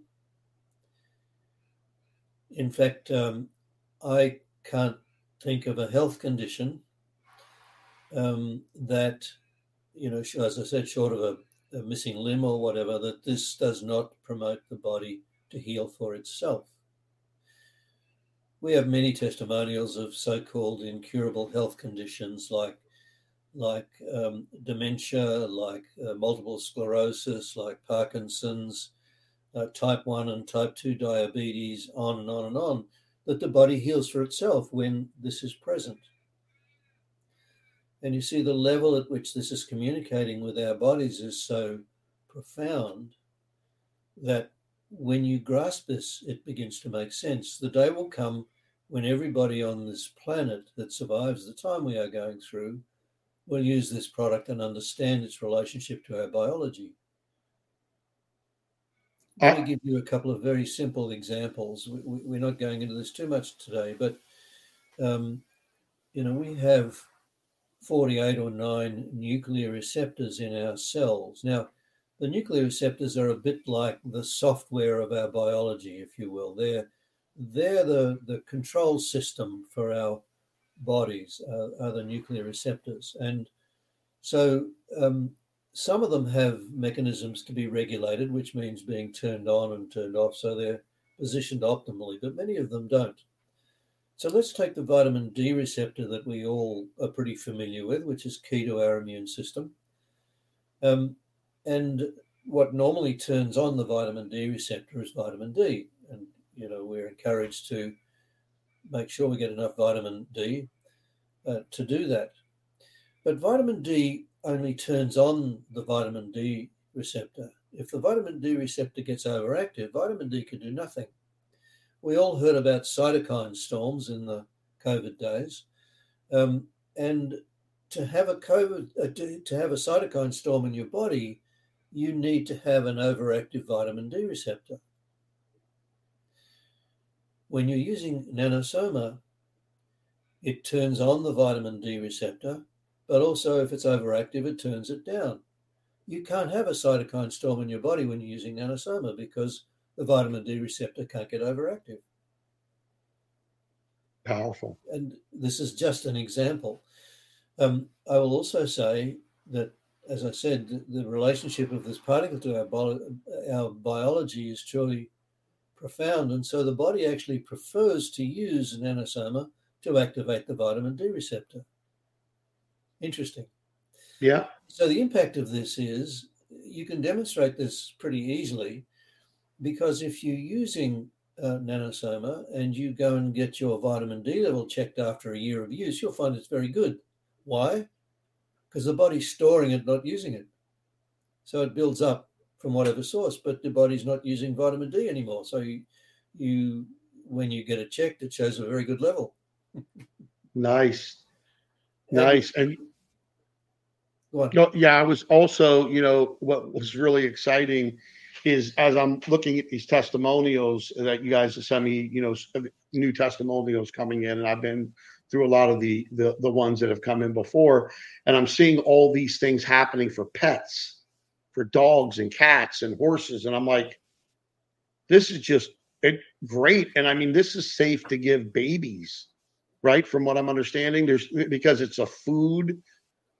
In fact, um, I can't think of a health condition um, that, you know, as I said, short of a, a missing limb or whatever, that this does not promote the body to heal for itself. We have many testimonials of so-called incurable health conditions like like um, dementia, like uh, multiple sclerosis, like Parkinson's, uh, type one and type two diabetes, on and on and on, that the body heals for itself when this is present. And you see the level at which this is communicating with our bodies is so profound that when you grasp this, it begins to make sense. The day will come when everybody on this planet that survives the time we are going through will use this product and understand its relationship to our biology. Let me give you a couple of very simple examples. We, we, we're not going into this too much today, but um, you know, we have forty-eight or nine nuclear receptors in our cells. Now, the nuclear receptors are a bit like the software of our biology, if you will. They're they're the, the control system for our bodies, uh, are the nuclear receptors. And so um, some of them have mechanisms to be regulated, which means being turned on and turned off, so they're positioned optimally, but many of them don't. So let's take the vitamin D receptor that we all are pretty familiar with, which is key to our immune system. Um, and what normally turns on the vitamin D receptor is vitamin D. And, you know, we're encouraged to make sure we get enough vitamin D uh, to do that. But vitamin D only turns on the vitamin D receptor. If the vitamin D receptor gets overactive, vitamin D can do nothing. We all heard about cytokine storms in the COVID days. Um, and to have a COVID, uh, to have a cytokine storm in your body, you need to have an overactive vitamin D receptor. When you're using nanosoma, it turns on the vitamin D receptor, but also if it's overactive, it turns it down. You can't have a cytokine storm in your body when you're using nanosoma because the vitamin D receptor can't get overactive. Powerful. And this is just an example. Um, I will also say that, as I said, the, the relationship of this particle to our, bio, our biology is truly profound. And so the body actually prefers to use nanosoma to activate the vitamin D receptor. Interesting. Yeah. So the impact of this is you can demonstrate this pretty easily because if you're using uh, nanosoma and you go and get your vitamin D level checked after a year of use, you'll find it's very good. Why? Because the body's storing it, not using it. So it builds up from whatever source, but the body's not using vitamin D anymore. So you, you when you get it checked, it shows a very good level. Nice. Nice. And go on. No, yeah, I was also, you know, what was really exciting is as I'm looking at these testimonials that you guys have sent me, you know, new testimonials coming in, and I've been through a lot of the, the the ones that have come in before, and I'm seeing all these things happening for pets, for dogs and cats and horses, and I'm like, this is just it, great, and I mean, this is safe to give babies, right? From what I'm understanding, there's because it's a food.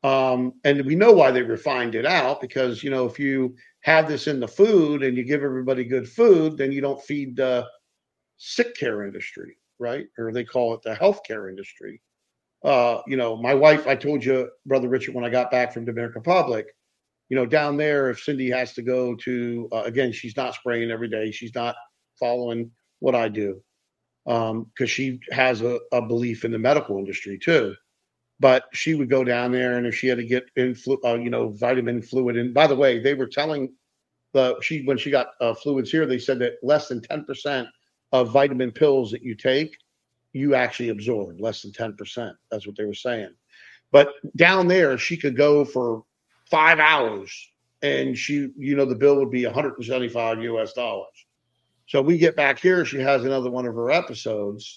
Um, and we know why they refined it out, because, you know, if you have this in the food and you give everybody good food, then you don't feed the sick care industry, right? Or they call it the healthcare industry. Uh, you know, my wife, I told you, Brother Richard, when I got back from Dominican Republic, you know, down there, if Cindy has to go to, uh, again, she's not spraying every day. She's not following what I do, um, because she has a, a belief in the medical industry too. But she would go down there, and if she had to get influ- uh, you know, vitamin fluid. And by the way, they were telling the she when she got uh, fluids here, they said that less than ten percent of vitamin pills that you take, you actually absorb. Less than ten percent. That's what they were saying. But down there, she could go for five hours, and she, you know, the bill would be one hundred seventy-five U S dollars. So we get back here, she has another one of her episodes.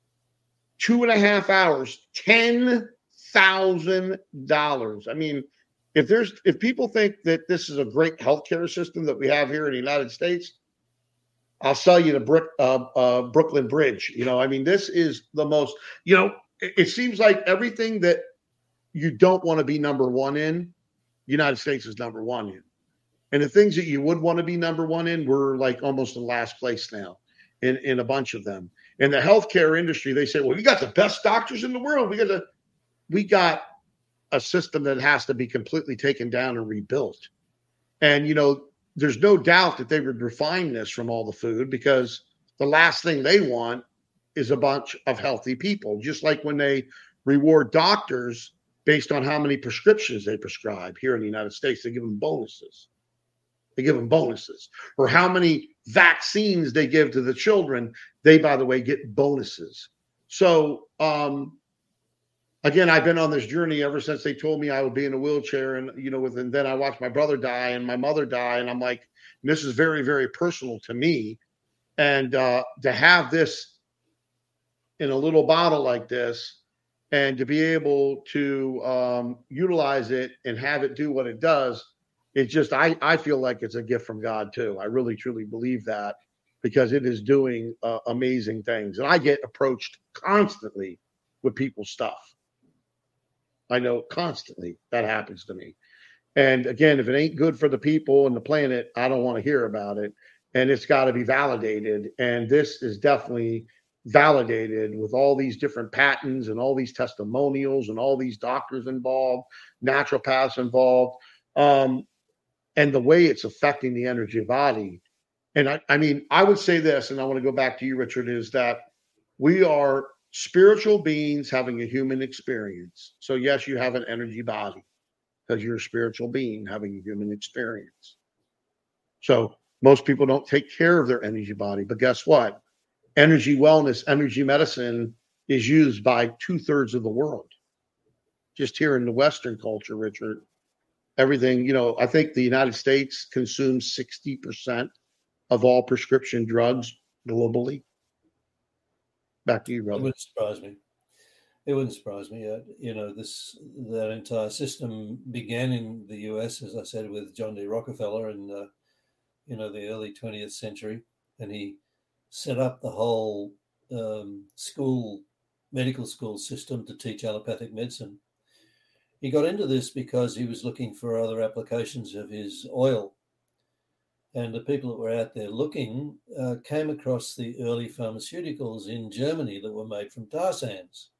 Two and a half hours, ten thousand dollars. I mean, if there's if people think that this is a great healthcare system that we have here in the United States, I'll sell you the brick uh, uh, Brooklyn Bridge. You know, I mean, this is the most. You know, it, it seems like everything that you don't want to be number one in, the United States is number one in, and the things that you would want to be number one in, we're like almost in last place now, in in a bunch of them. In the healthcare industry, they say, well, we got the best doctors in the world. We got the, we got a system that has to be completely taken down and rebuilt. And, you know, there's no doubt that they would refine this from all the food, because the last thing they want is a bunch of healthy people. Just like when they reward doctors based on how many prescriptions they prescribe here in the United States, they give them bonuses. They give them bonuses. Or how many vaccines they give to the children, they, by the way, get bonuses. So, um, again, I've been on this journey ever since they told me I would be in a wheelchair, and, you know, with, and then I watched my brother die and my mother die. And I'm like, this is very, very personal to me. And uh, to have this in a little bottle like this, and to be able to um, utilize it and have it do what it does, it's just, I, I feel like it's a gift from God too. I really, truly believe that, because it is doing uh, amazing things. And I get approached constantly with people's stuff. I know constantly that happens to me. And again, if it ain't good for the people and the planet, I don't want to hear about it. And it's got to be validated. And this is definitely validated with all these different patents and all these testimonials and all these doctors involved, naturopaths involved, um, and the way it's affecting the energy body. And I, I mean, I would say this, and I want to go back to you, Richard, is that we are spiritual beings having a human experience. So yes, you have an energy body, because you're a spiritual being having a human experience. So most people don't take care of their energy body, but guess what? Energy wellness, energy medicine is used by two thirds of the world. Just here in the Western culture, Richard, everything, you know, I think the United States consumes sixty percent of all prescription drugs globally. Back to you, brother. It wouldn't surprise me. It wouldn't surprise me. Uh, you know, this that entire system began in the U S, as I said, with John D. Rockefeller in, uh, you know, the early twentieth century, and he set up the whole um, school, medical school system to teach allopathic medicine. He got into this because he was looking for other applications of his oil. And the people that were out there looking uh, came across the early pharmaceuticals in Germany that were made from tar sands.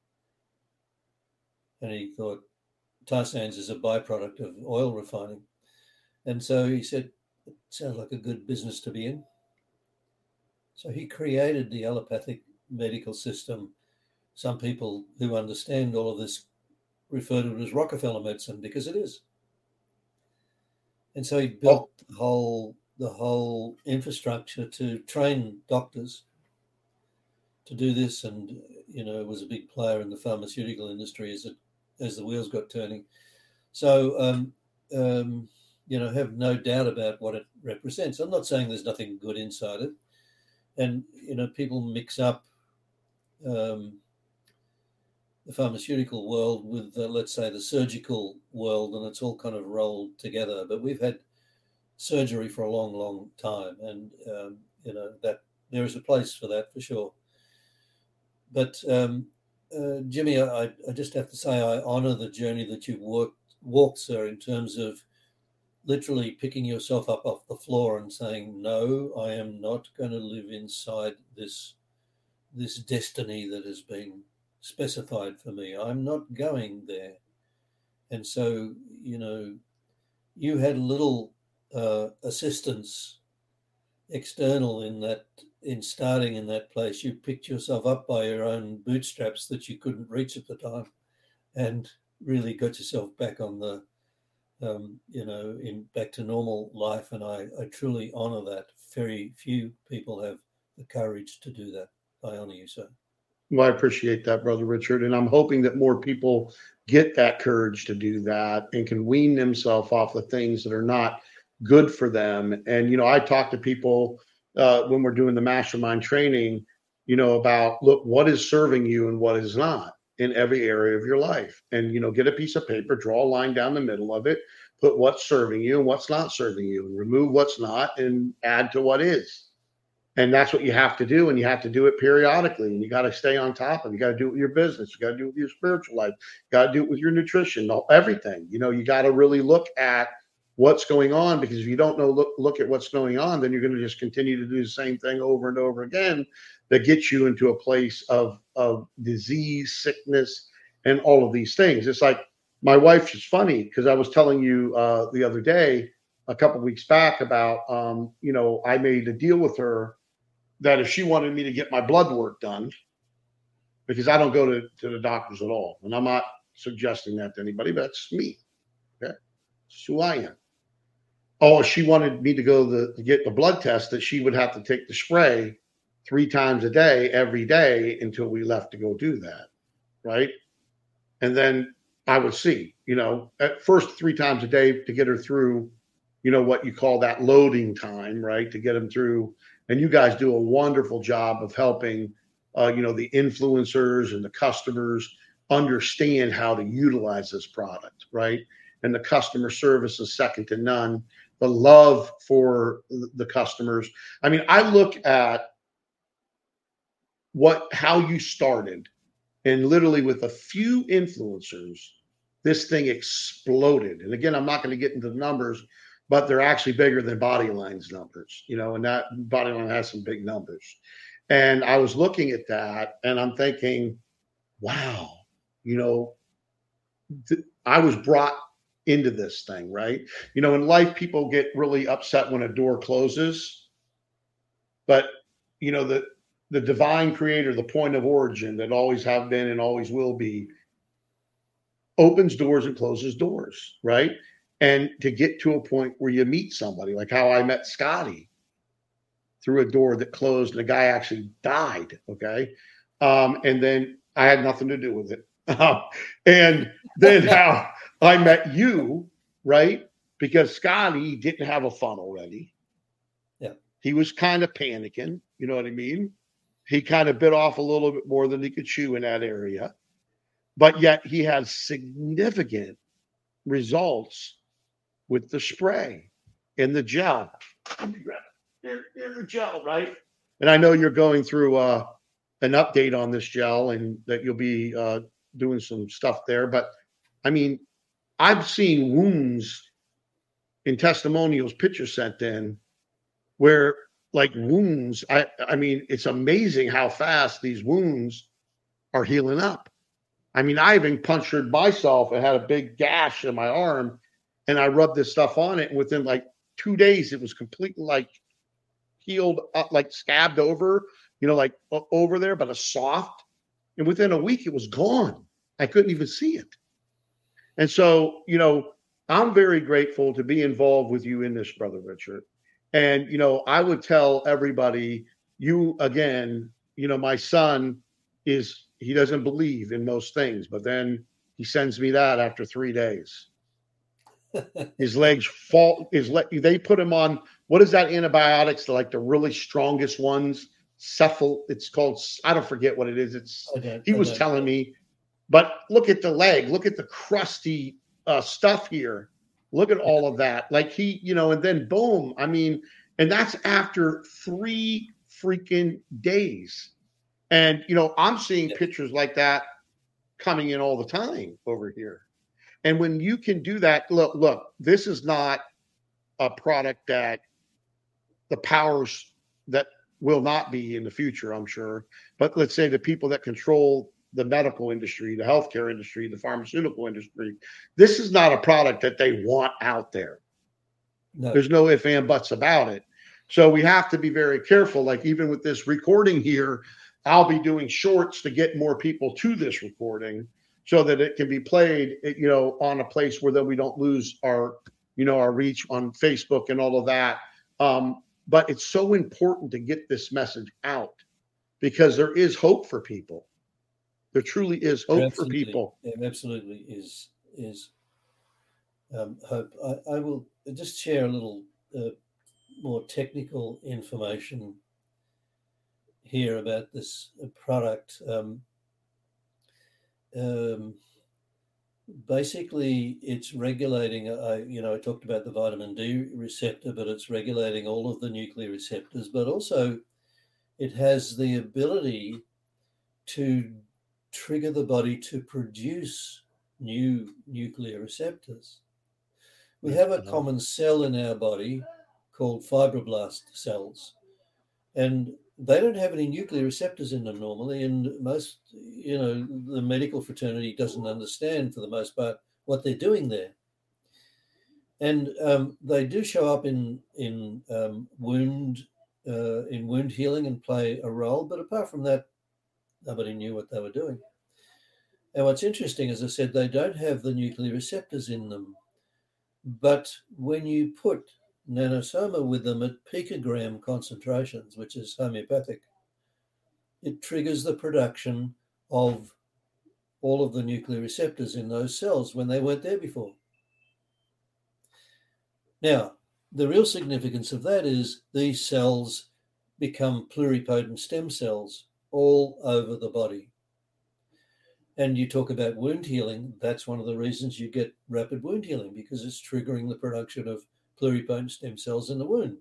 And he thought tar sands is a byproduct of oil refining. And so he said, it sounds like a good business to be in. So he created the allopathic medical system. Some people who understand all of this refer to it as Rockefeller medicine, because it is. And so he built the whole the whole infrastructure to train doctors to do this, and you know, was a big player in the pharmaceutical industry as it as the wheels got turning. So um, um, you know, have no doubt about what it represents. I'm not saying there's nothing good inside it, and you know, people mix up um, the pharmaceutical world with, uh, let's say, the surgical world, and it's all kind of rolled together. But we've had surgery for a long, long time, and um, you know, that there is a place for that for sure. But um, uh, Jimmy, I, I just have to say I honour the journey that you've worked walk, sir, in terms of literally picking yourself up off the floor and saying, no, I am not going to live inside this this destiny that has been specified for me. I'm not going there. And so, you know, you had little uh, assistance external in that, in starting in that place. You picked yourself up by your own bootstraps that you couldn't reach at the time, and really got yourself back on the, um, you know, in back to normal life. And I, I truly honor that. Very few people have the courage to do that. I honor you, sir. Well, I appreciate that, Brother Richard. And I'm hoping that more people get that courage to do that and can wean themselves off the things that are not good for them. And, you know, I talk to people uh, when we're doing the mastermind training, you know, about, look, what is serving you and what is not in every area of your life. And, you know, get a piece of paper, draw a line down the middle of it, put what's serving you and what's not serving you, and remove what's not and add to what is. And that's what you have to do. And you have to do it periodically. And you got to stay on top of it. You got to do it with your business. You got to do it with your spiritual life. You got to do it with your nutrition, everything. You know, you got to really look at what's going on, because if you don't know, look, look at what's going on, then you're going to just continue to do the same thing over and over again that gets you into a place of, of disease, sickness, and all of these things. It's like my wife is funny, because I was telling you uh, the other day, a couple of weeks back, about, um, you know, I made a deal with her that if she wanted me to get my blood work done, because I don't go to, to the doctors at all. And I'm not suggesting that to anybody, but that's me. Okay. It's who I am. Oh, she wanted me to go the, to get the blood test, that she would have to take the spray three times a day, every day, until we left to go do that. Right. And then I would see, you know, at first three times a day to get her through, you know, what you call that loading time, right? To get them through. And you guys do a wonderful job of helping, uh, you know, the influencers and the customers understand how to utilize this product, right? And the customer service is second to none. The love for the customers. I mean, I look at what how you started, and literally with a few influencers, this thing exploded. And again, I'm not going to get into the numbers, but they're actually bigger than Bodyline's numbers, you know, and that Bodyline has some big numbers. And I was looking at that and I'm thinking, wow, you know, th- I was brought into this thing, right? You know, in life, people get really upset when a door closes, but, you know, the, the divine creator, the point of origin that always have been and always will be, opens doors and closes doors, right? And to get to a point where you meet somebody, like how I met Scotty through a door that closed and the guy actually died. Okay. Um, and then I had nothing to do with it. And then how I met you, right? Because Scotty didn't have a funnel ready. Yeah. He was kind of panicking. You know what I mean? He kind of bit off a little bit more than he could chew in that area. But yet he had significant results with the spray and the gel. Here's the gel, right? And I know you're going through uh, an update on this gel, and that you'll be uh, doing some stuff there. But I mean, I've seen wounds in testimonials, pictures sent in, where like wounds, I, I mean, it's amazing how fast these wounds are healing up. I mean, I even punctured myself and had a big gash in my arm, and I rubbed this stuff on it, and within like two days, it was completely like healed up, like scabbed over, you know, like over there, but a soft. And within a week, it was gone. I couldn't even see it. And so, you know, I'm very grateful to be involved with you in this, Brother Richard. And, you know, I would tell everybody, you, again, you know, my son is, he doesn't believe in most things, but then he sends me that after three days. His legs fall, his le- they put him on, what is that antibiotics, the, like the really strongest ones? Cephal, it's called, I don't forget what it is. It's, he was telling me, but look at the leg, look at the crusty uh, stuff here. Look at all of that. Like he, you know, and then boom. I mean, and that's after three freaking days. And, you know, I'm seeing pictures like that coming in all the time over here. And when you can do that, look, look, this is not a product that the powers that will not be in the future, I'm sure. But let's say the people that control the medical industry, the healthcare industry, the pharmaceutical industry, this is not a product that they want out there. No. There's no ifs and buts about it. So we have to be very careful. Like even with this recording here, I'll be doing shorts to get more people to this recording so that it can be played, you know, on a place where then we don't lose our, you know, our reach on Facebook and all of that. Um, but it's so important to get this message out because there is hope for people. There truly is hope absolutely, for people. There absolutely is is um, hope. I, I will just share a little uh, more technical information here about this product. Um, um, basically, it's regulating. I, you know, I talked about the vitamin D receptor, but it's regulating all of the nuclear receptors. But also, it has the ability to trigger the body to produce new nuclear receptors. We have a common cell in our body called fibroblast cells, and they don't have any nuclear receptors in them normally. And most, you know, the medical fraternity doesn't understand for the most part what they're doing there. And um, they do show up in in um, wound uh, in wound healing and play a role. But apart from that, nobody knew what they were doing. And what's interesting, as I said, they don't have the nuclear receptors in them. But when you put nanosoma with them at picogram concentrations, which is homeopathic, it triggers the production of all of the nuclear receptors in those cells when they weren't there before. Now, the real significance of that is these cells become pluripotent stem cells all over the body. And you talk about wound healing, that's one of the reasons you get rapid wound healing, because it's triggering the production of pluripotent stem cells in the wound.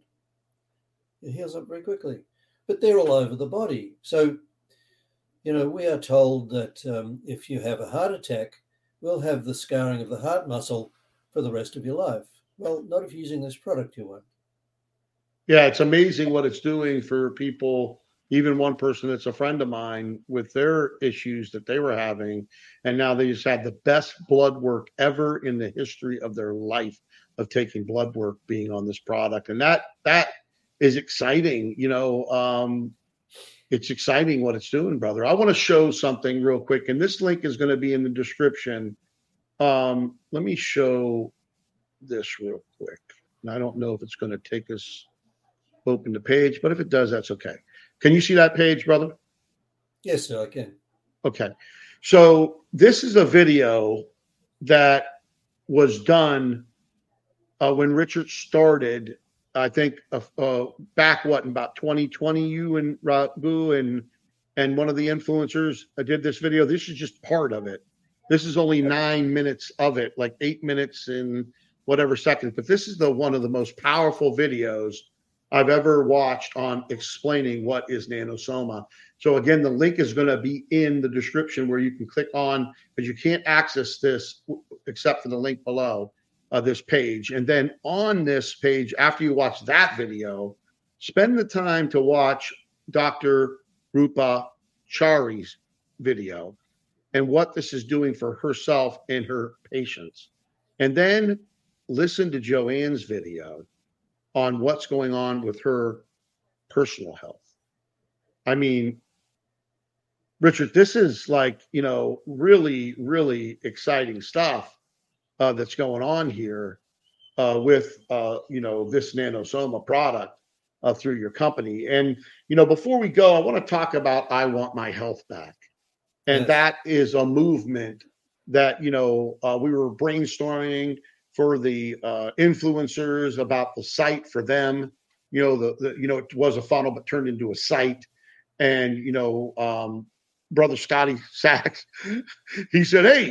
It heals up very quickly. But they're all over the body. So, you know, we are told that um, if you have a heart attack, we'll have the scarring of the heart muscle for the rest of your life. Well, not if you're using this product, you won't. Yeah, it's amazing what it's doing for people. Even one person that's a friend of mine with their issues that they were having, and now they just had the best blood work ever in the history of their life of taking blood work being on this product. And that that is exciting. You know, um, it's exciting what it's doing, brother. I want to show something real quick, and this link is going to be in the description. Um, let me show this real quick. And I don't know if it's going to take us open the page, but if it does, that's okay. Can you see that page, brother? Yes, sir, I can. Okay. So this is a video that was done uh, when Richard started, I think uh, uh, back, what, in about twenty twenty, you and Rabu and, and one of the influencers uh, did this video. This is just part of it. This is only nine minutes of it, like eight minutes and whatever seconds. But this is the one of the most powerful videos I've ever watched on explaining what is nanosoma. So again, the link is going to be in the description where you can click on, but you can't access this except for the link below uh, this page. And then on this page, after you watch that video, spend the time to watch Doctor Rupa Chari's video and what this is doing for herself and her patients. And then listen to Joanne's video on what's going on with her personal health. I mean, Richard, this is like, you know, really, really exciting stuff uh, that's going on here uh, with, uh, you know, this nanosoma product uh, through your company. And, you know, before we go, I want to talk about I Want My Health Back. And Yes. That is a movement that, you know, uh, we were brainstorming for the uh, influencers about the site for them. You know, the, the you know, it was a funnel, but turned into a site. And, you know, um, brother Scotty Sachs, he said, hey,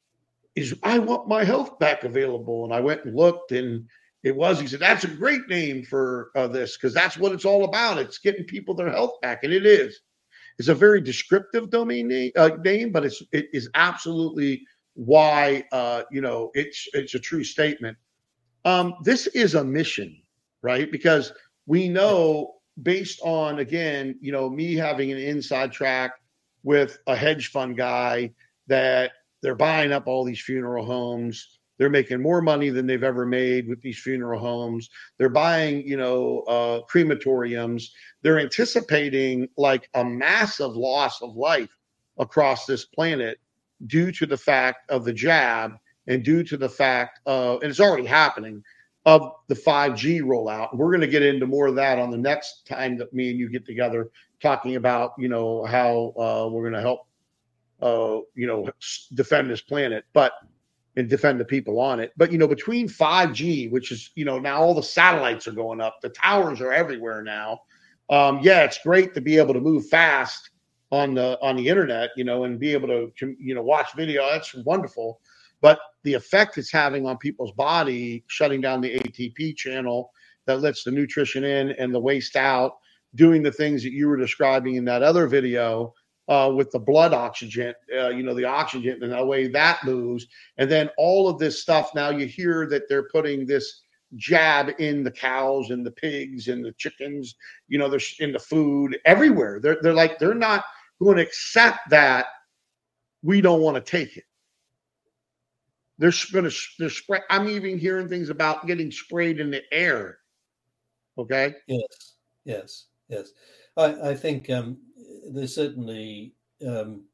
is I Want My Health Back available? And I went and looked, and it was. He said, that's a great name for uh, this, because that's what it's all about. It's getting people their health back. And it is. It's a very descriptive domain name, uh, name but it's, it is absolutely why, uh, you know, it's it's a true statement. Um, this is a mission, right? Because we know based on, again, you know, me having an inside track with a hedge fund guy that they're buying up all these funeral homes. They're making more money than they've ever made with these funeral homes. They're buying, you know, uh, crematoriums. They're anticipating like a massive loss of life across this planet due to the fact of the jab and due to the fact of, and it's already happening, of the five G rollout. We're going to get into more of that on the next time that me and you get together, talking about, you know, how uh, we're going to help, uh, you know, defend this planet, but and defend the people on it. But, you know, between five G, which is, you know, now all the satellites are going up, the towers are everywhere now. Um, yeah, it's great to be able to move fast on the on the internet, you know, and be able to, you know, watch video. That's wonderful. But the effect it's having on people's body, shutting down the A T P channel that lets the nutrition in and the waste out, doing the things that you were describing in that other video, uh, with the blood oxygen, uh, you know, the oxygen and the way that moves. And then all of this stuff, now you hear that they're putting this jab in the cows and the pigs and the chickens, you know, they're in the food everywhere. They're, they're like, they're not going to accept that we don't want to take it. They're going to, they're spray. I'm even hearing things about getting sprayed in the air. Okay. Yes, yes, yes. I, I think um, there's certainly, um,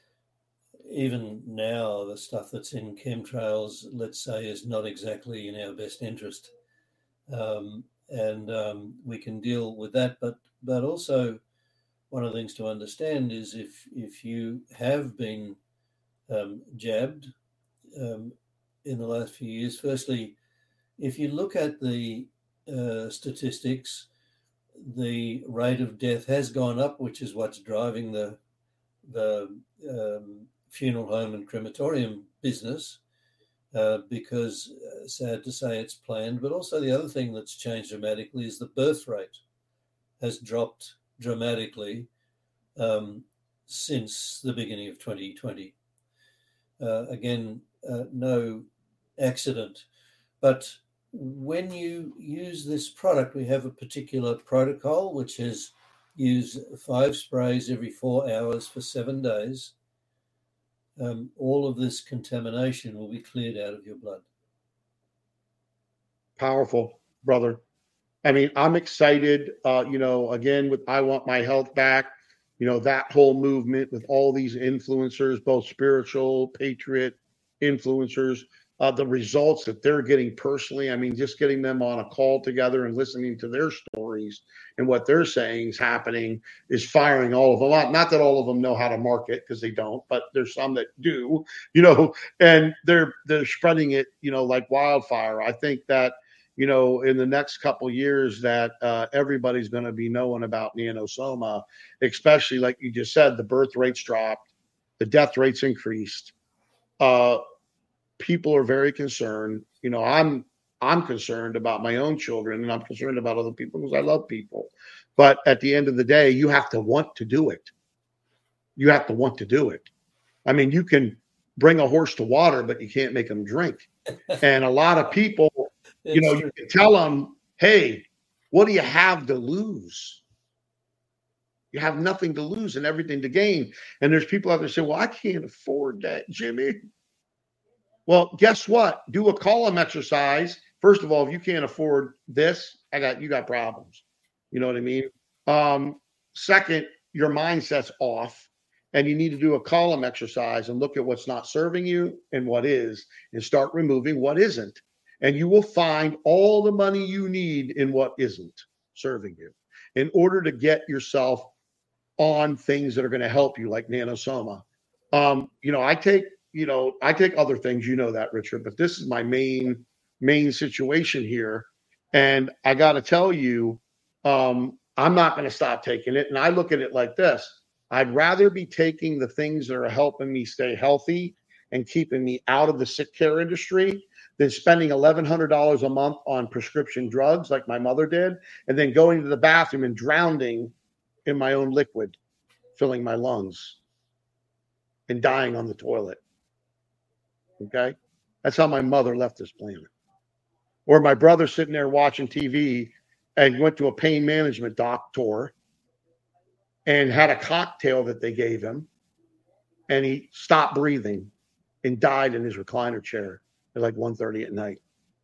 even now, the stuff that's in chemtrails, let's say, is not exactly in our best interest. Um, and um, we can deal with that. But but also, one of the things to understand is if, if you have been um, jabbed um, in the last few years, firstly, if you look at the uh, statistics, the rate of death has gone up, which is what's driving the the um, funeral home and crematorium business, uh, because uh, sad to say it's planned. But also the other thing that's changed dramatically is the birth rate has dropped dramatically um, since the beginning of twenty twenty. Uh, again, uh, no accident. But when you use this product, we have a particular protocol, which is use five sprays every four hours for seven days. Um, all of this contamination will be cleared out of your blood. Powerful, brother. I mean, I'm excited, uh, you know, again, with I Want My Health Back, you know, that whole movement with all these influencers, both spiritual, patriot influencers, uh, the results that they're getting personally. I mean, just getting them on a call together and listening to their stories and what they're saying is happening is firing all of them up. Not that all of them know how to market, because they don't, but there's some that do, you know, and they're they're spreading it, you know, like wildfire. I think that, you know, in the next couple of years that uh, everybody's going to be knowing about Nanosoma, especially like you just said, the birth rates dropped, the death rates increased. Uh, people are very concerned. You know, I'm I'm concerned about my own children, and I'm concerned about other people because I love people. But at the end of the day, you have to want to do it. You have to want to do it. I mean, you can bring a horse to water, but you can't make them drink. And a lot of people, you know, you can tell them, hey, what do you have to lose? You have nothing to lose and everything to gain. And there's people out there say, well, I can't afford that, Jimmy. Well, guess what? Do a column exercise. First of all, if you can't afford this, I got you got problems. You know what I mean? Um, second, your mindset's off. And you need to do a column exercise and look at what's not serving you and what is, and start removing what isn't. And you will find all the money you need in what isn't serving you in order to get yourself on things that are going to help you, like Nanosoma. Um, you know, I take, you know, I take other things, you know that, Richard, but this is my main, main situation here. And I got to tell you, um, I'm not going to stop taking it. And I look at it like this. I'd rather be taking the things that are helping me stay healthy and keeping me out of the sick care industry than spending eleven hundred dollars a month on prescription drugs like my mother did, and then going to the bathroom and drowning in my own liquid, filling my lungs and dying on the toilet. Okay. That's how my mother left this planet. Or my brother sitting there watching T V and went to a pain management doctor and had a cocktail that they gave him, and he stopped breathing and died in his recliner chair at like one thirty at night.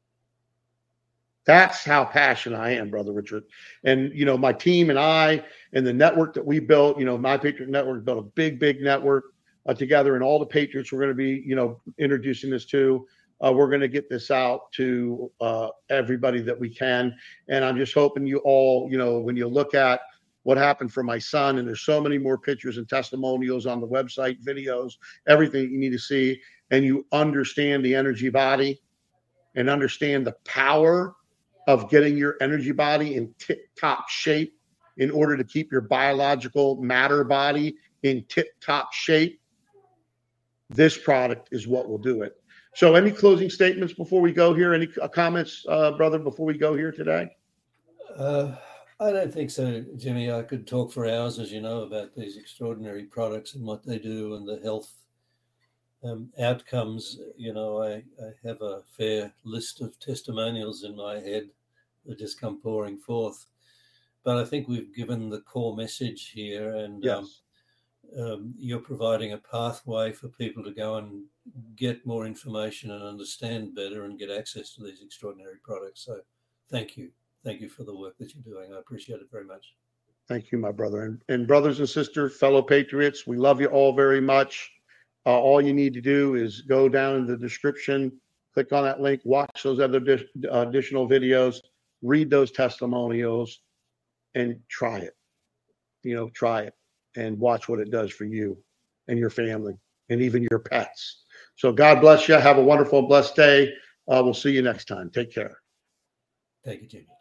That's how passionate I am, Brother Richard. And, you know, my team and I and the network that we built, you know, My Patriot Network built a big, big network uh, together, and all the Patriots we're going to be, you know, introducing this to. Uh, we're going to get this out to uh, everybody that we can. And I'm just hoping you all, you know, when you look at what happened for my son, and there's so many more pictures and testimonials on the website, videos, everything you need to see, and you understand the energy body and understand the power of getting your energy body in tip-top shape in order to keep your biological matter body in tip-top shape, this product is what will do it. So any closing statements before we go here? Any comments, uh, brother, before we go here today? Uh, I don't think so, Jimmy. I could talk for hours, as you know, about these extraordinary products and what they do and the health um, outcomes. You know, I, I have a fair list of testimonials in my head that just come pouring forth. But I think we've given the core message here, and yes. um, um, you're providing a pathway for people to go and get more information and understand better and get access to these extraordinary products. So thank you. Thank you for the work that you're doing. I appreciate it very much. Thank you, my brother. And, and brothers and sisters, fellow patriots, we love you all very much. Uh, all you need to do is go down in the description, click on that link, watch those other di- additional videos, read those testimonials, and try it. You know, try it and watch what it does for you and your family and even your pets. So God bless you. Have a wonderful and blessed day. Uh, we'll see you next time. Take care. Thank you, Jimmy.